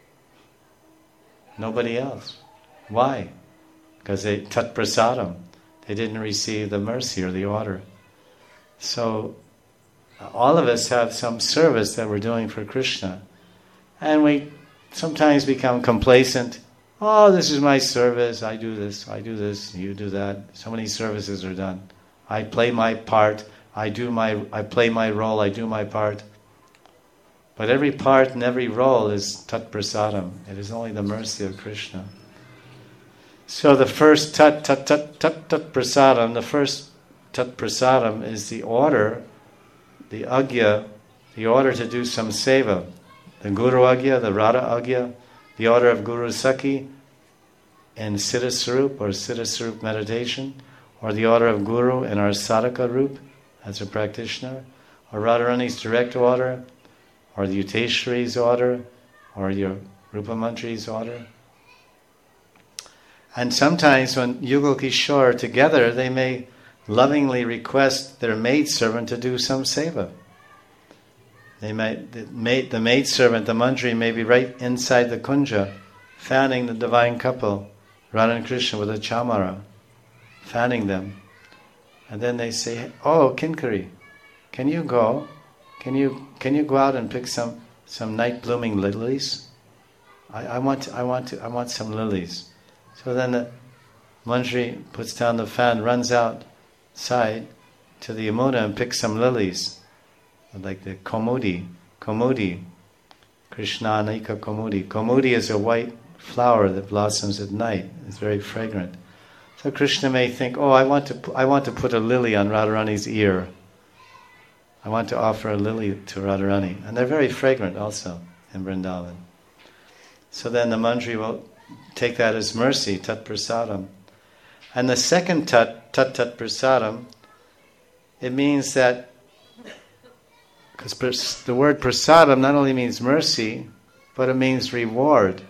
Nobody else. Why? Because they tat prasadam. They didn't receive the mercy or the order. So all of us have some service that we're doing for Krishna. And we sometimes become complacent. Oh, this is my service. I do this, I do this, you do that. So many services are done. I play my part. I do my I play my role, I do my part. But every part and every role is tat prasadam. It is only the mercy of Krishna. So the first tat tat tat tat tat prasadam, the first tat prasadam is the order, the agya, the order to do some seva. The Guru agya, the Radha agya, the order of Guru Sakhi in Siddha Swarup or Siddha Swarup meditation, or the order of Guru in our Sadhaka Rup as a practitioner, or Radharani's direct order, or the Yuteshwari's order, or your Rupa Mantri's order. And sometimes when Yugal Kishore are together, they may lovingly request their maidservant to do some seva. They might, the maid, the maidservant, the mantri, may be right inside the kunja, fanning the divine couple, Radha and Krishna, with a chamara, fanning them. And then they say, oh, Kinkari, can you go can you can you go out and pick some, some night blooming lilies? I, I want to, I want to I want some lilies. So then the Manjari puts down the fan, runs outside to the Yamuna and picks some lilies, like the Komudi, Komudi, Krishna Anika Komudi. Komudi is a white flower that blossoms at night. It's very fragrant. So Krishna may think, oh, I want to I want to put a lily on Radharani's ear. I want to offer a lily to Radharani. And they're very fragrant also in Vrindavan. So then the Manjari will take that as mercy, tat prasadam. And the second tat, tat tat prasadam, it means that, because the word prasadam not only means mercy, but it means reward.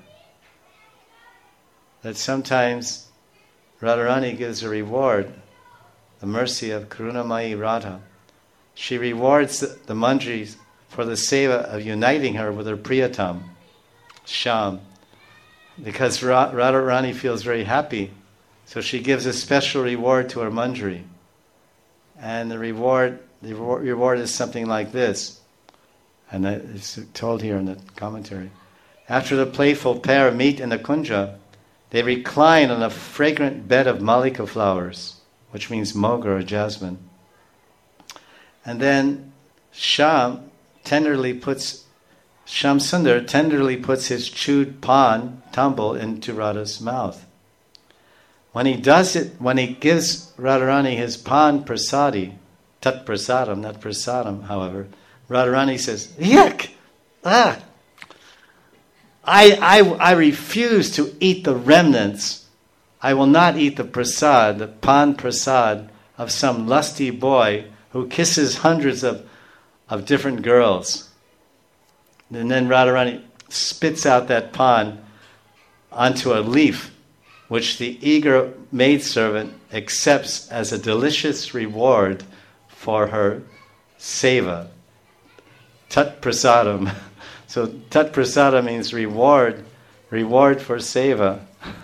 That sometimes Radharani gives a reward, the mercy of Karunamayi Radha. She rewards the, the Manjaris for the seva of uniting her with her Priyatam, Shyam, because Ra- Radharani feels very happy, so she gives a special reward to her Manjari. And the reward, the reward, reward is something like this, and it's told here in the commentary. After the playful pair meet in the kunja, they recline on a fragrant bed of malika flowers, which means moga or jasmine. And then Shyam tenderly puts, Shyam Sundar tenderly puts his chewed pan, tumble, into Radha's mouth. When he does it, when he gives Radharani his pan prasadi, tat prasadam, not prasadam, however, Radharani says, yuck! Ah! I, I, I refuse to eat the remnants. I will not eat the prasad, the pan prasad of some lusty boy who kisses hundreds of, of different girls. And then Radharani spits out that pan onto a leaf, which the eager maidservant accepts as a delicious reward for her seva. Tat prasadam. So tat prasadam means reward, reward for seva.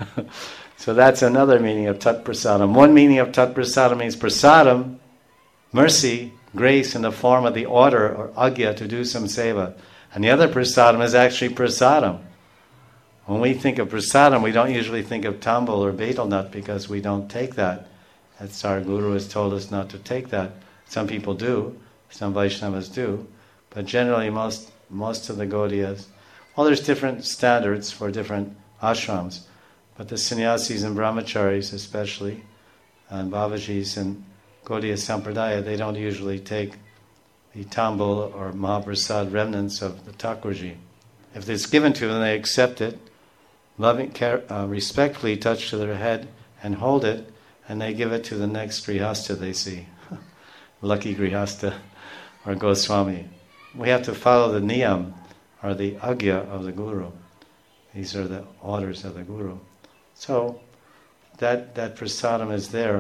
So that's another meaning of tat prasadam. One meaning of tat prasadam means prasadam, mercy, grace in the form of the order or agya to do some seva. And the other prasadam is actually prasadam. When we think of prasadam, we don't usually think of tambul or betel nut because we don't take that. That's our Guru has told us not to take that. Some people do, some Vaishnavas do, but generally most most of the Gaudiyas, well, there's different standards for different ashrams, but the sannyasis and brahmacharis especially, and Bhavajis and Gaudiya Sampradaya, they don't usually take the tambul or Mahaprasad remnants of the Thakurji. If it's given to them, they accept it, loving, care, uh, respectfully touch to their head and hold it, and they give it to the next Grihastha they see. Lucky Grihastha or Goswami. We have to follow the niyam, or the agya of the Guru. These are the orders of the Guru. So, that that prasadam is there.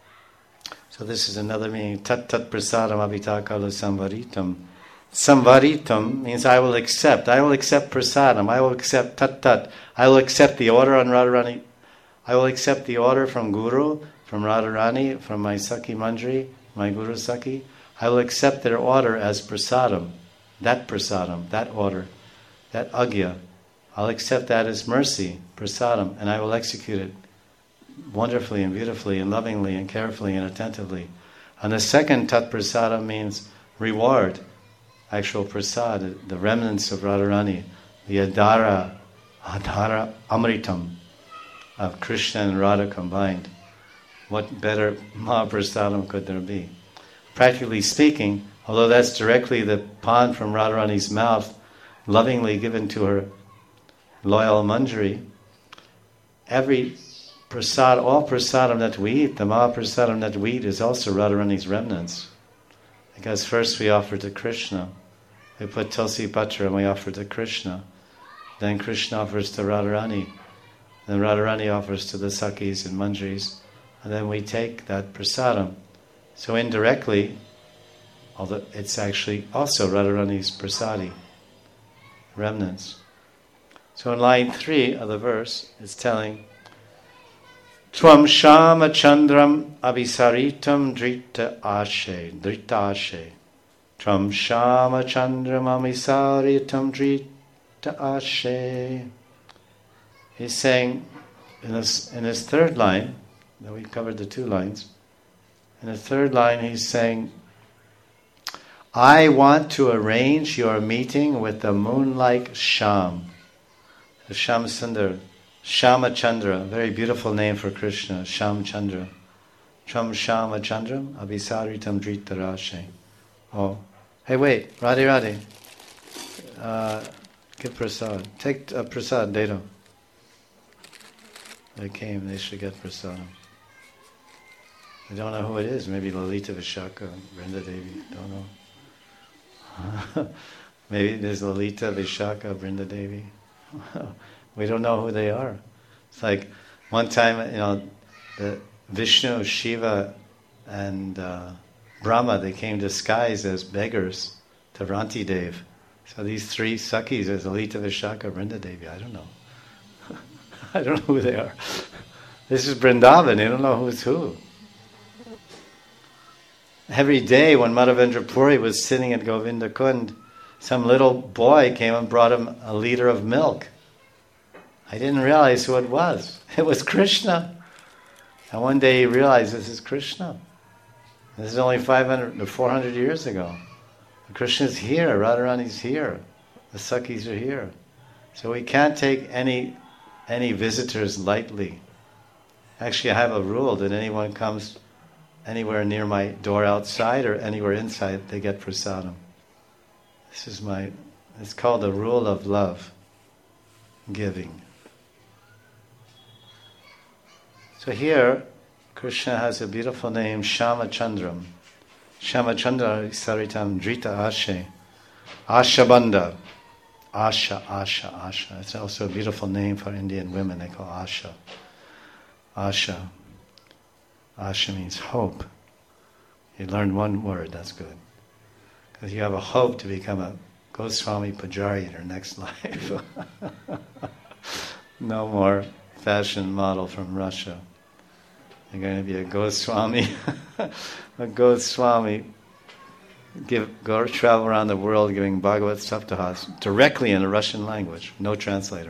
So this is another meaning. Tat tat prasadam abhitakala samvaritam. Samvaritam means I will accept. I will accept prasadam. I will accept tat tat. I will accept the order on Radharani. I will accept the order from Guru, from Radharani, from my Sakhi Manjari, my Guru Sakhi. I will accept their order as prasadam. That prasadam, that order, that agya. I'll accept that as mercy, prasadam, and I will execute it wonderfully and beautifully and lovingly and carefully and attentively. And the second tat prasadam means reward, actual prasad, the remnants of Radharani, the adhara, adhara amritam of Krishna and Radha combined. What better mahaprasadam could there be? Practically speaking, although that's directly the pan from Radharani's mouth, lovingly given to her loyal Manjari, every prasad, all prasadam that we eat, the mahaprasadam that we eat is also Radharani's remnants. Because first we offer to Krishna. We put tulsi patra and we offer to Krishna. Then Krishna offers to Radharani. Then Radharani offers to the Sakhis and Manjaris. And then we take that prasadam. So indirectly, although it's actually also Radharani's prasadi, remnants. So in line three of the verse, it's telling, Tvam shama chandram abhisaritam drita ashe, drita ashe. Tram Shama Chandra Mamisari Tam Drita Ashe. He's saying in his, in his third line, now we covered the two lines, in the third line he's saying, I want to arrange your meeting with the moon-like Sham. The Sham Sundar, Shama Chandra, very beautiful name for Krishna, Sham Chandra. Tram Shama Chandram Abhisaritam Drita Rashe. Oh, hey wait, Radhe Radhe. Uh, give prasad. Take uh, prasad, Dedo. They came, they should get prasadam. I don't know who it is, maybe Lalita Vishaka, Vrinda Devi, don't know. Maybe there's Lalita Vishaka, Vrinda Devi. We don't know who they are. It's like one time, you know, the Vishnu, Shiva, and uh, Brahma, they came disguised as beggars to Ranti Dev. So these three Sakhis, there's Lalita Vishaka, Vrinda Devi, I don't know. I don't know who they are. This is Vrindavan, you don't know who's who. Every day when Madhavendra Puri was sitting at Govinda Kund, some little boy came and brought him a liter of milk. I didn't realize who it was. It was Krishna. And one day he realized this is Krishna. This is only five hundred or four hundred years ago. Krishna's here, Radharani's here. The Sakhis are here. So we can't take any any visitors lightly. Actually, I have a rule that anyone comes anywhere near my door outside or anywhere inside, they get prasadam. This is my, it's called the rule of love, giving. So here, Krishna has a beautiful name, Shama Chandram. Shama Chandra Saritam Drita Ashe. Ashabandha. Asha, Asha, Asha. It's also a beautiful name for Indian women. They call Asha. Asha. Asha means hope. You learned one word, that's good. Because you have a hope to become a Goswami Pujari in your next life. No more fashion model from Russia. You're going to be a Goswami. A Goswami. Give, go travel around the world giving Bhagavad Saptahas directly in the Russian language, no translator.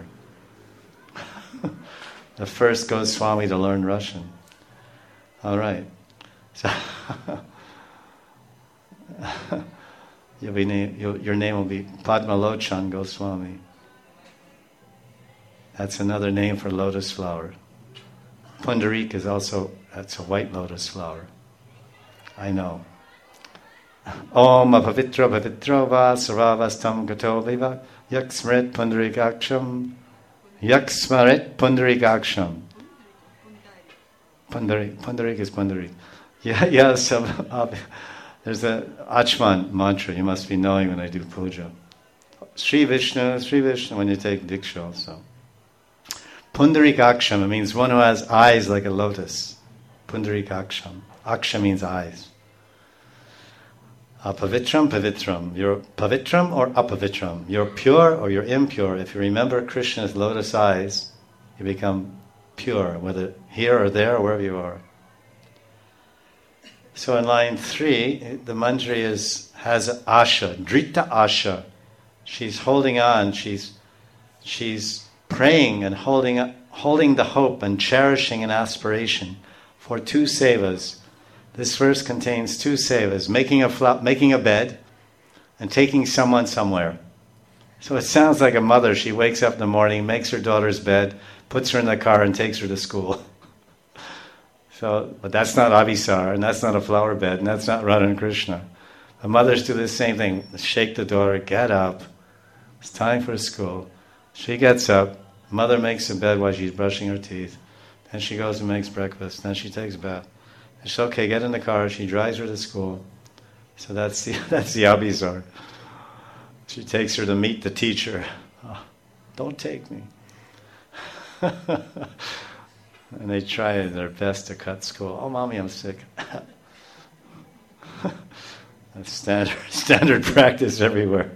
The first Goswami to learn Russian. All right. So you'll be name, you'll, your name will be Padmalochan Goswami. That's another name for lotus flower. Pundarik is also, that's a white lotus flower. I know. Om apavitra pavitro va saravastam gato viva yak smrit pundarikaksham yak smarit pundarikaksham. Pundarik, Pundarik is Pundarik. Yeah, yes. Yeah, there's a Achman mantra you must be knowing when I do puja. Sri Vishnu, Sri Vishnu when you take Diksha also. Pundarikaksham, it means one who has eyes like a lotus. Pundarikaksham. Aksha means eyes. Apavitram, pavitram. You're pavitram or apavitram. You're pure or you're impure. If you remember Krishna's lotus eyes, you become pure, whether here or there or wherever you are. So in line three, the manjari is has asha, drita asha. She's holding on. She's she's praying and holding holding the hope and cherishing an aspiration for two sevas. This verse contains two sevas: making a fla- making a bed, and taking someone somewhere. So it sounds like a mother. She wakes up in the morning, makes her daughter's bed, puts her in the car, and takes her to school. So, but that's not Abhisar, and that's not a flower bed, and that's not Radha and Krishna. The mothers do the same thing. Shake the daughter, get up. It's time for school. She gets up. Mother makes a bed while she's brushing her teeth. Then she goes and makes breakfast. Then she takes a bath. And she's okay, get in the car. She drives her to school. So that's the, that's the Abhisar. She takes her to meet the teacher. Oh, don't take me. And they try their best to cut school. Oh, mommy, I'm sick. That's standard standard practice everywhere.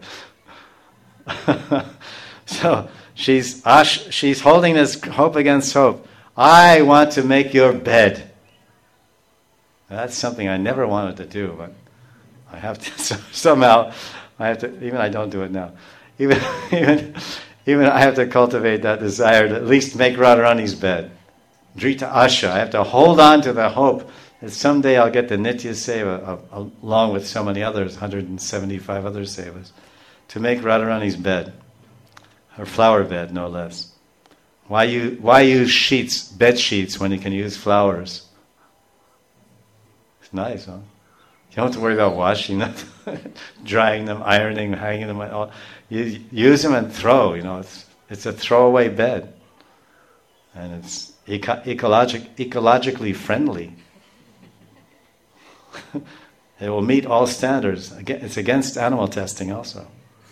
So she's ash, she's holding this hope against hope. I want to make your bed. That's something I never wanted to do, but I have to, so, somehow, I have to, even I don't do it now. Even, even, even I have to cultivate that desire to at least make Radharani's bed. Drita Asha, I have to hold on to the hope that someday I'll get the Nitya Seva, uh, along with so many others, one hundred seventy-five other Sevas, to make Radharani's bed. Her flower bed, no less. Why you, why use sheets, bed sheets, when you can use flowers? It's nice, huh? You don't have to worry about washing them, drying them, ironing, hanging them. All. You use them and throw. You know, it's it's a throwaway bed, and it's eco- ecologic, ecologically friendly. It will meet all standards. It's against animal testing, also.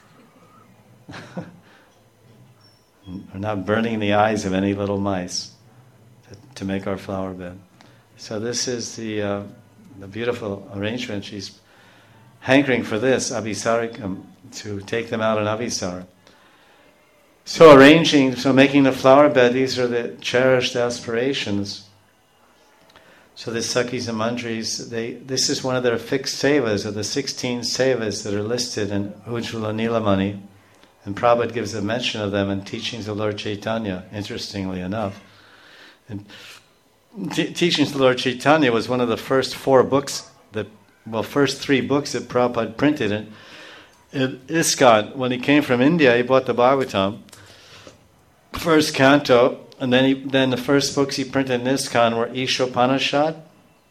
We're not burning the eyes of any little mice to, to make our flower bed. So this is the. Uh, The beautiful arrangement. She's hankering for this, Abhisarikam, to take them out in Abhisar. So arranging, so making the flower bed, these are the cherished aspirations. So the Sakis and Manjaris, they, this is one of their fixed sevas, of the sixteen sevas that are listed in Ujjvala Nilamani. And Prabhupada gives a mention of them in Teachings of Lord Chaitanya, interestingly enough. And Te- Teachings of Lord Chaitanya was one of the first four books, that, well, first three books that Prabhupada printed in, in ISKCON. When he came from India, he bought the Bhagavatam, first canto, and then he, then the first books he printed in ISKCON were Ishopanishad,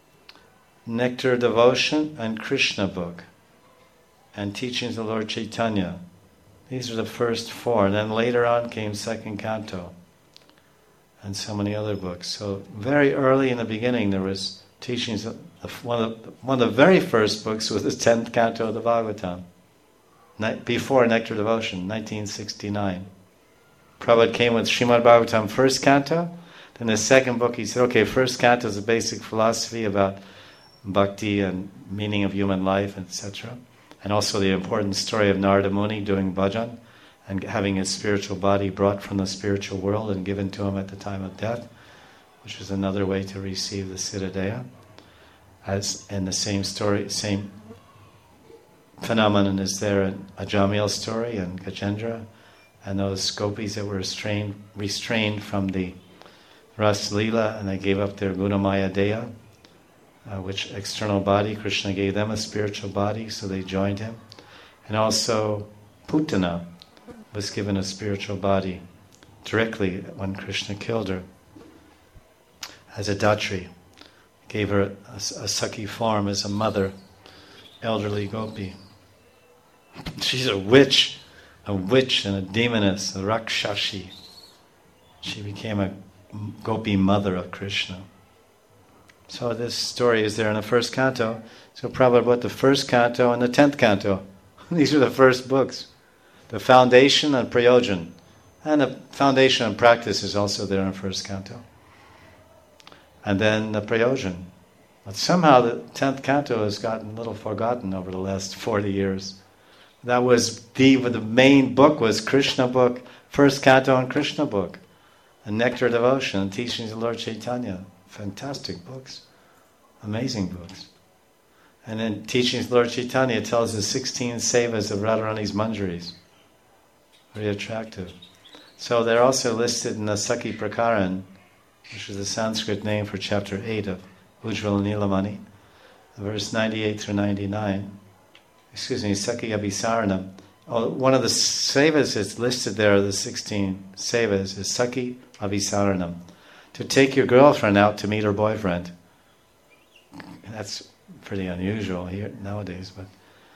Nectar Devotion, and Krishna book, and Teachings of Lord Chaitanya. These are the first four, and then later on came second canto, and so many other books. So very early in the beginning there was teachings. Of, one, of the, one of the very first books was the tenth canto of the Bhagavatam, before Nectar Devotion, nineteen sixty-nine. Prabhupada came with Srimad Bhagavatam first canto. Then the second book he said, okay, first canto is a basic philosophy about bhakti and meaning of human life, et cetera. And also the important story of Narada Muni doing bhajan and having his spiritual body brought from the spiritual world and given to him at the time of death, which is another way to receive the Siddhadeha. As in the same story, same phenomenon is there in Ajamil's story and Gajendra, and those gopis that were restrained, restrained from the Ras Leela, and they gave up their Gunamaya Deha, uh, which external body, Krishna gave them a spiritual body, so they joined him. And also Putana was given a spiritual body directly when Krishna killed her as a Datri. Gave her a, a, a Sakhi form as a mother, elderly gopi. She's a witch, a witch and a demoness, a Rakshashi. She became a gopi mother of Krishna. So this story is there in the first canto. So Prabhupada bought the first canto and the tenth canto. These are the first books. The foundation and prayojan. And the foundation and practice is also there in the first canto. And then the prayojan. But somehow the tenth canto has gotten a little forgotten over the last forty years. That was the, the main book was Krishna book, first canto and Krishna book. And Nectar Devotion and Teachings of Lord Chaitanya. Fantastic books. Amazing books. And then Teachings of Lord Chaitanya tells the sixteen sevas of Radharani's Manjaris. Very attractive. So they're also listed in the Sakhi Prakaran, which is the Sanskrit name for chapter eight of Ujjvala Nilamani, verse ninety-eight through ninety-nine. Excuse me, Sakhi Abhisaranam. Oh, one of the sevas that's listed there, the sixteen sevas, is Sakhi Abhisaranam. To take your girlfriend out to meet her boyfriend. That's pretty unusual here nowadays, but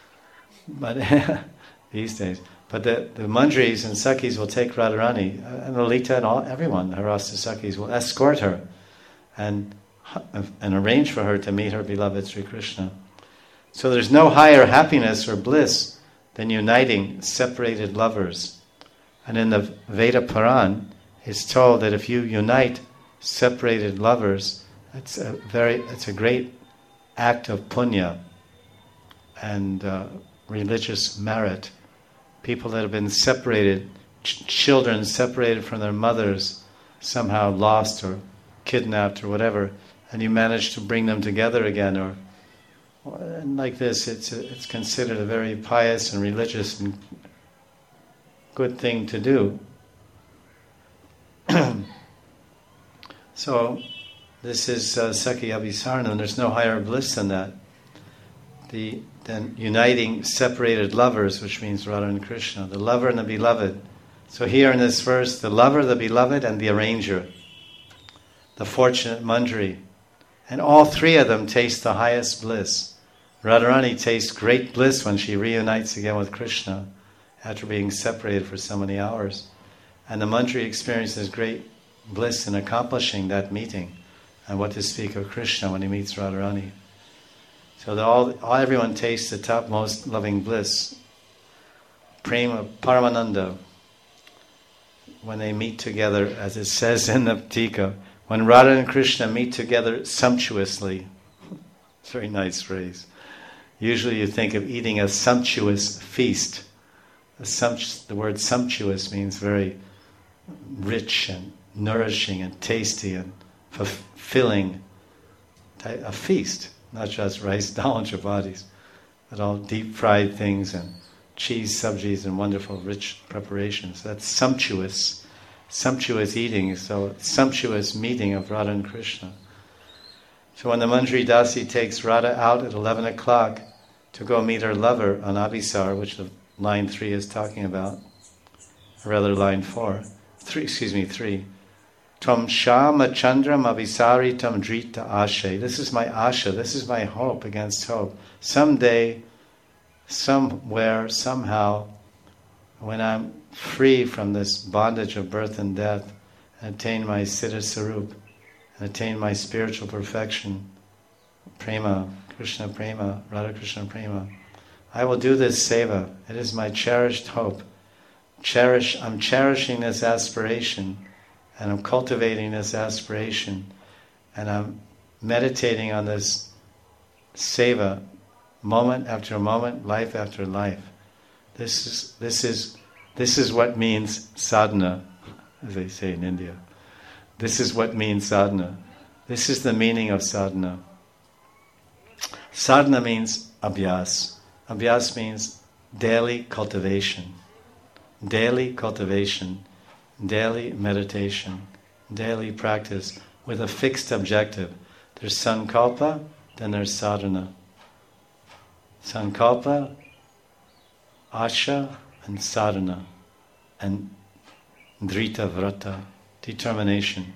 but these days. But the, the Manjaris and Sakhis will take Radharani, and Lalita and all, everyone, the Rasa Sakhis, will escort her and, and arrange for her to meet her beloved Sri Krishna. So there's no higher happiness or bliss than uniting separated lovers. And in the Veda Puran, it's told that if you unite separated lovers, it's a very, it's a great act of punya and uh, religious merit. People that have been separated, ch- children separated from their mothers, somehow lost or kidnapped or whatever, and you manage to bring them together again, or And like this, it's a, it's considered a very pious and religious and good thing to do. So, this is uh, Sakya Abhisarana, and there's no higher bliss than that. The than uniting separated lovers, which means Radha and Krishna, the lover and the beloved. So here in this verse, the lover, the beloved, and the arranger, the fortunate Manjari. And all three of them taste the highest bliss. Radharani tastes great bliss when she reunites again with Krishna after being separated for so many hours. And the Manjari experiences great bliss in accomplishing that meeting. And what to speak of Krishna when he meets Radharani. So that all, all everyone tastes the topmost loving bliss. Prema Paramananda. When they meet together, as it says in the Tika, when Radha and Krishna meet together sumptuously. It's a very nice phrase. Usually you think of eating a sumptuous feast. A sumptu- the word sumptuous means very rich and nourishing and tasty and fulfilling. A feast, not just rice, dal and chapatis, but all deep fried things and cheese, sabjis and wonderful rich preparations. That's sumptuous. Sumptuous eating, so sumptuous meeting of Radha and Krishna. So when the Manjari Dasi takes Radha out at eleven o'clock to go meet her lover on Abhisar, which the line three is talking about, or rather line four, three, excuse me, three. Tvam Shama Chandram Abhisari Tam Drita Ashe. This is my Asha, this is my hope against hope. Someday, somewhere, somehow, when I'm free from this bondage of birth and death, and attain my Siddha Sarup, and attain my spiritual perfection, Prema, Krishna Prema, Radha Krishna Prema, I will do this seva. It is my cherished hope. Cherish, I'm cherishing this aspiration, and I'm cultivating this aspiration, and I'm meditating on this seva, moment after moment, life after life. This is this is this is what means sadhana, as they say in India. This is what means sadhana. This is the meaning of sadhana. Sadhana means abhyas. Abhyas means daily cultivation. Daily cultivation, daily meditation, daily practice with a fixed objective. There's sankalpa, then there's sadhana. Sankalpa, asha, and sadhana, and drita vrata, determination.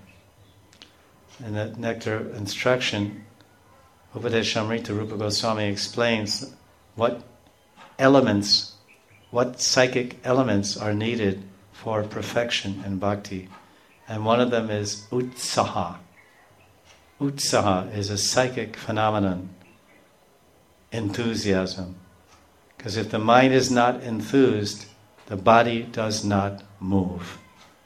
In that nectar instruction, Upadeshamrita Rupa Goswami explains what elements, what psychic elements are needed for perfection in bhakti. And one of them is utsaha. Utsaha is a psychic phenomenon. Enthusiasm. Because if the mind is not enthused, the body does not move.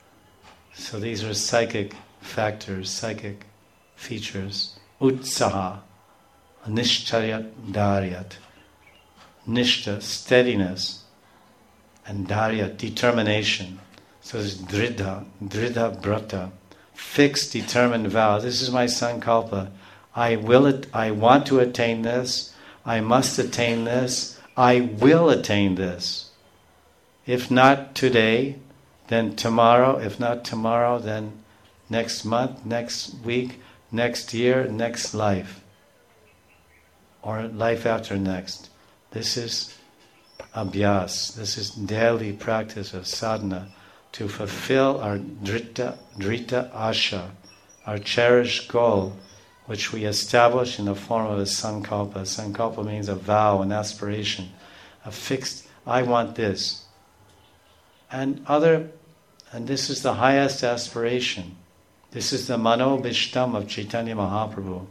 So these are psychic factors, psychic features. Utsaha, nishchayat daryat. Nishta, steadiness, and daryat, determination. So it's dridha, dridha brata, fixed, determined vow. This is my sankalpa. I will. It, I want to attain this. I must attain this. I will attain this. If not today, then tomorrow. If not tomorrow, then next month, next week, next year, next life. Or life after next. This is abhyas. This is daily practice of sadhana to fulfill our drita, drita asha, our cherished goal, which we establish in the form of a sankalpa. Sankalpa means a vow, an aspiration, a fixed, I want this. And other, and this is the highest aspiration. This is the manobishtam of Chaitanya Mahaprabhu.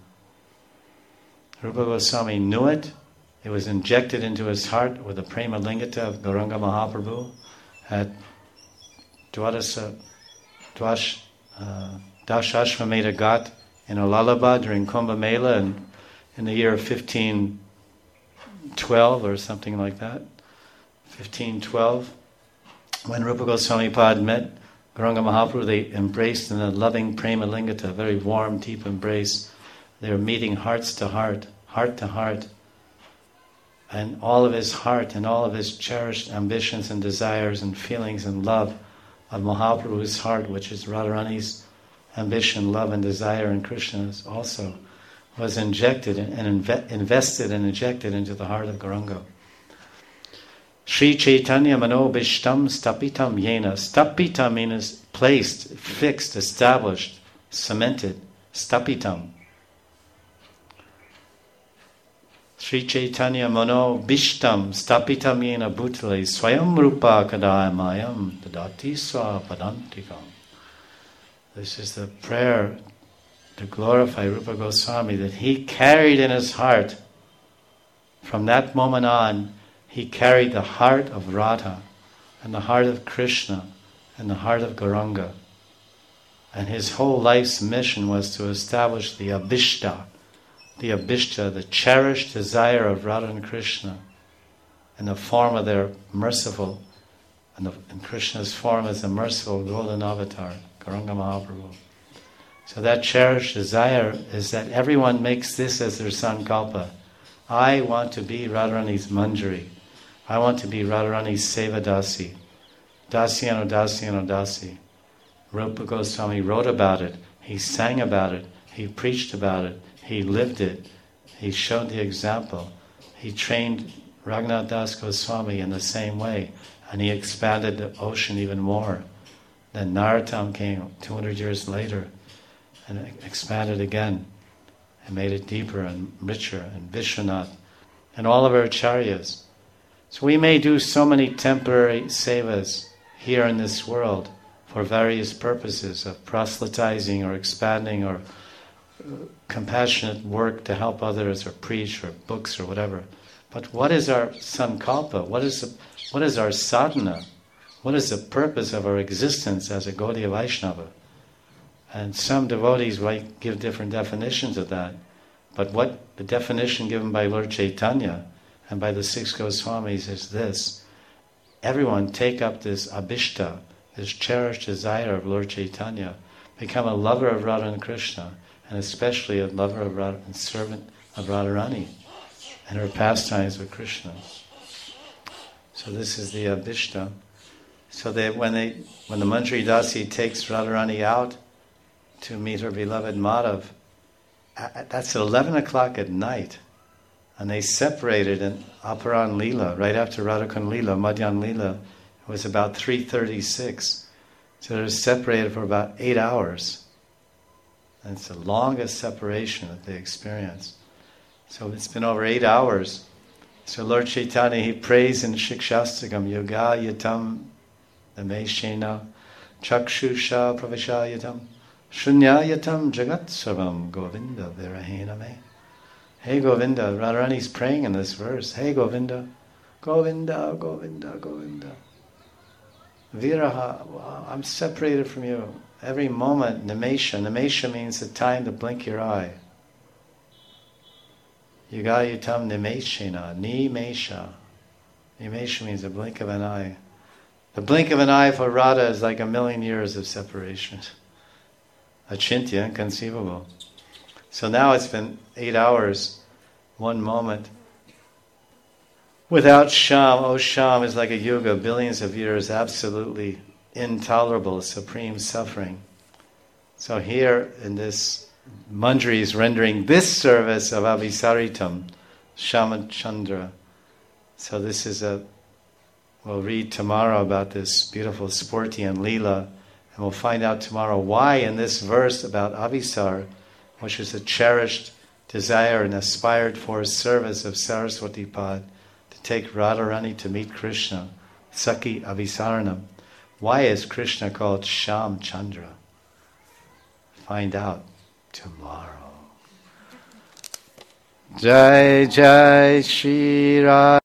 Rupa Goswami knew it. It was injected into his heart with the prema lingata of Gauranga Mahaprabhu at Dwadasa, Dwash, uh, Dashashvamedha Ghat in Alalabad during Kumbh Mela in, in the year fifteen twelve or something like that. fifteen twelve. When Rupa Goswami Pad met Gauranga Mahaprabhu, they embraced in a loving prema lingata, a very warm, deep embrace. They were meeting hearts to heart, heart to heart. and all of his heart and all of his cherished ambitions and desires and feelings and love of Mahaprabhu's heart, which is Radharani's ambition, love and desire in Krishna's also, was injected and inve- invested and injected into the heart of Gauranga. Sri Chaitanya Manobishtam Stapitam Yena. Stapitam means placed, fixed, established, cemented. Stapitam. Sri Chaitanya Mano Bishtam Stapitam Yena Bhutale Swayam Rupa Kadayamayam Dadati Swa Padantikam. This is the prayer to glorify Rupa Goswami, that he carried in his heart, from that moment on, he carried the heart of Radha and the heart of Krishna and the heart of Gauranga. And his whole life's mission was to establish the Abhishta, the Abhishta, the cherished desire of Radha and Krishna in the form of their merciful, and, the, and Krishna's form as the merciful golden avatar, Gauranga Mahaprabhu. So that cherished desire is that everyone makes this as their sankalpa. I want to be Radharani's Manjari. I want to be Radharani's Sevadasi. Dasyano Dasyano Dasi. Rupa Goswami wrote about it. He sang about it. He preached about it. He lived it. He showed the example. He trained Raghunath Das Goswami in the same way. And he expanded the ocean even more. Then Narottam came two hundred years later and expanded again and made it deeper and richer, and Vishwanath and all of our acharyas. So we may do so many temporary sevas here in this world for various purposes of proselytizing or expanding or uh, compassionate work to help others or preach or books or whatever. But what is our sankalpa? What is the, what is our sadhana? What is the purpose of our existence as a Gaudiya Vaishnava? And some devotees might give different definitions of that. But what the definition given by Lord Chaitanya and by the six Goswamis is this: everyone take up this abhishta, this cherished desire of Lord Chaitanya, become a lover of Radha and Krishna, and especially a lover of Radha and servant of Radharani and her pastimes with Krishna. So this is the abhishta. So they, when they, when the Manjari Dasi takes Radharani out to meet her beloved Madhav, that's at eleven o'clock at night. And they separated in Aparan Leela, right after Radhakund Leela, Madhyan Leela. It was about three thirty-six. So they were separated for about eight hours. And it's the longest separation that they experienced. So it's been over eight hours. So Lord Chaitanya, he prays in Shikshastakam, Yoga Yatam Nameshena Chakshusha Pravashayatam Shunyayatam Jagat Sarvam Govinda Virahena Me. Hey Govinda, Radharani's praying in this verse. Hey Govinda, Govinda, Govinda, Govinda. Viraha, wow, I'm separated from you. Every moment, Nimesha. Nimesha means the time to blink your eye. Yugayatam Nimeshena, Nimesha. Nimesha means the blink of an eye. The blink of an eye for Radha is like a million years of separation. Achintya, inconceivable. So now it's been eight hours, one moment. Without Sham, oh Sham is like a yuga, billions of years, absolutely intolerable, supreme suffering. So here in this, Manjari is rendering this service of Abhisaritam, Shamachandra. So this is a, we'll read tomorrow about this beautiful Sportian Leela, and we'll find out tomorrow why in this verse about Abhisar, which is a cherished desire and aspired for service of Saraswati Pad, to take Radharani to meet Krishna, Sakhi Avisaranam. Why is Krishna called Sham Chandra? Find out tomorrow. Jai Jai Shri Radha.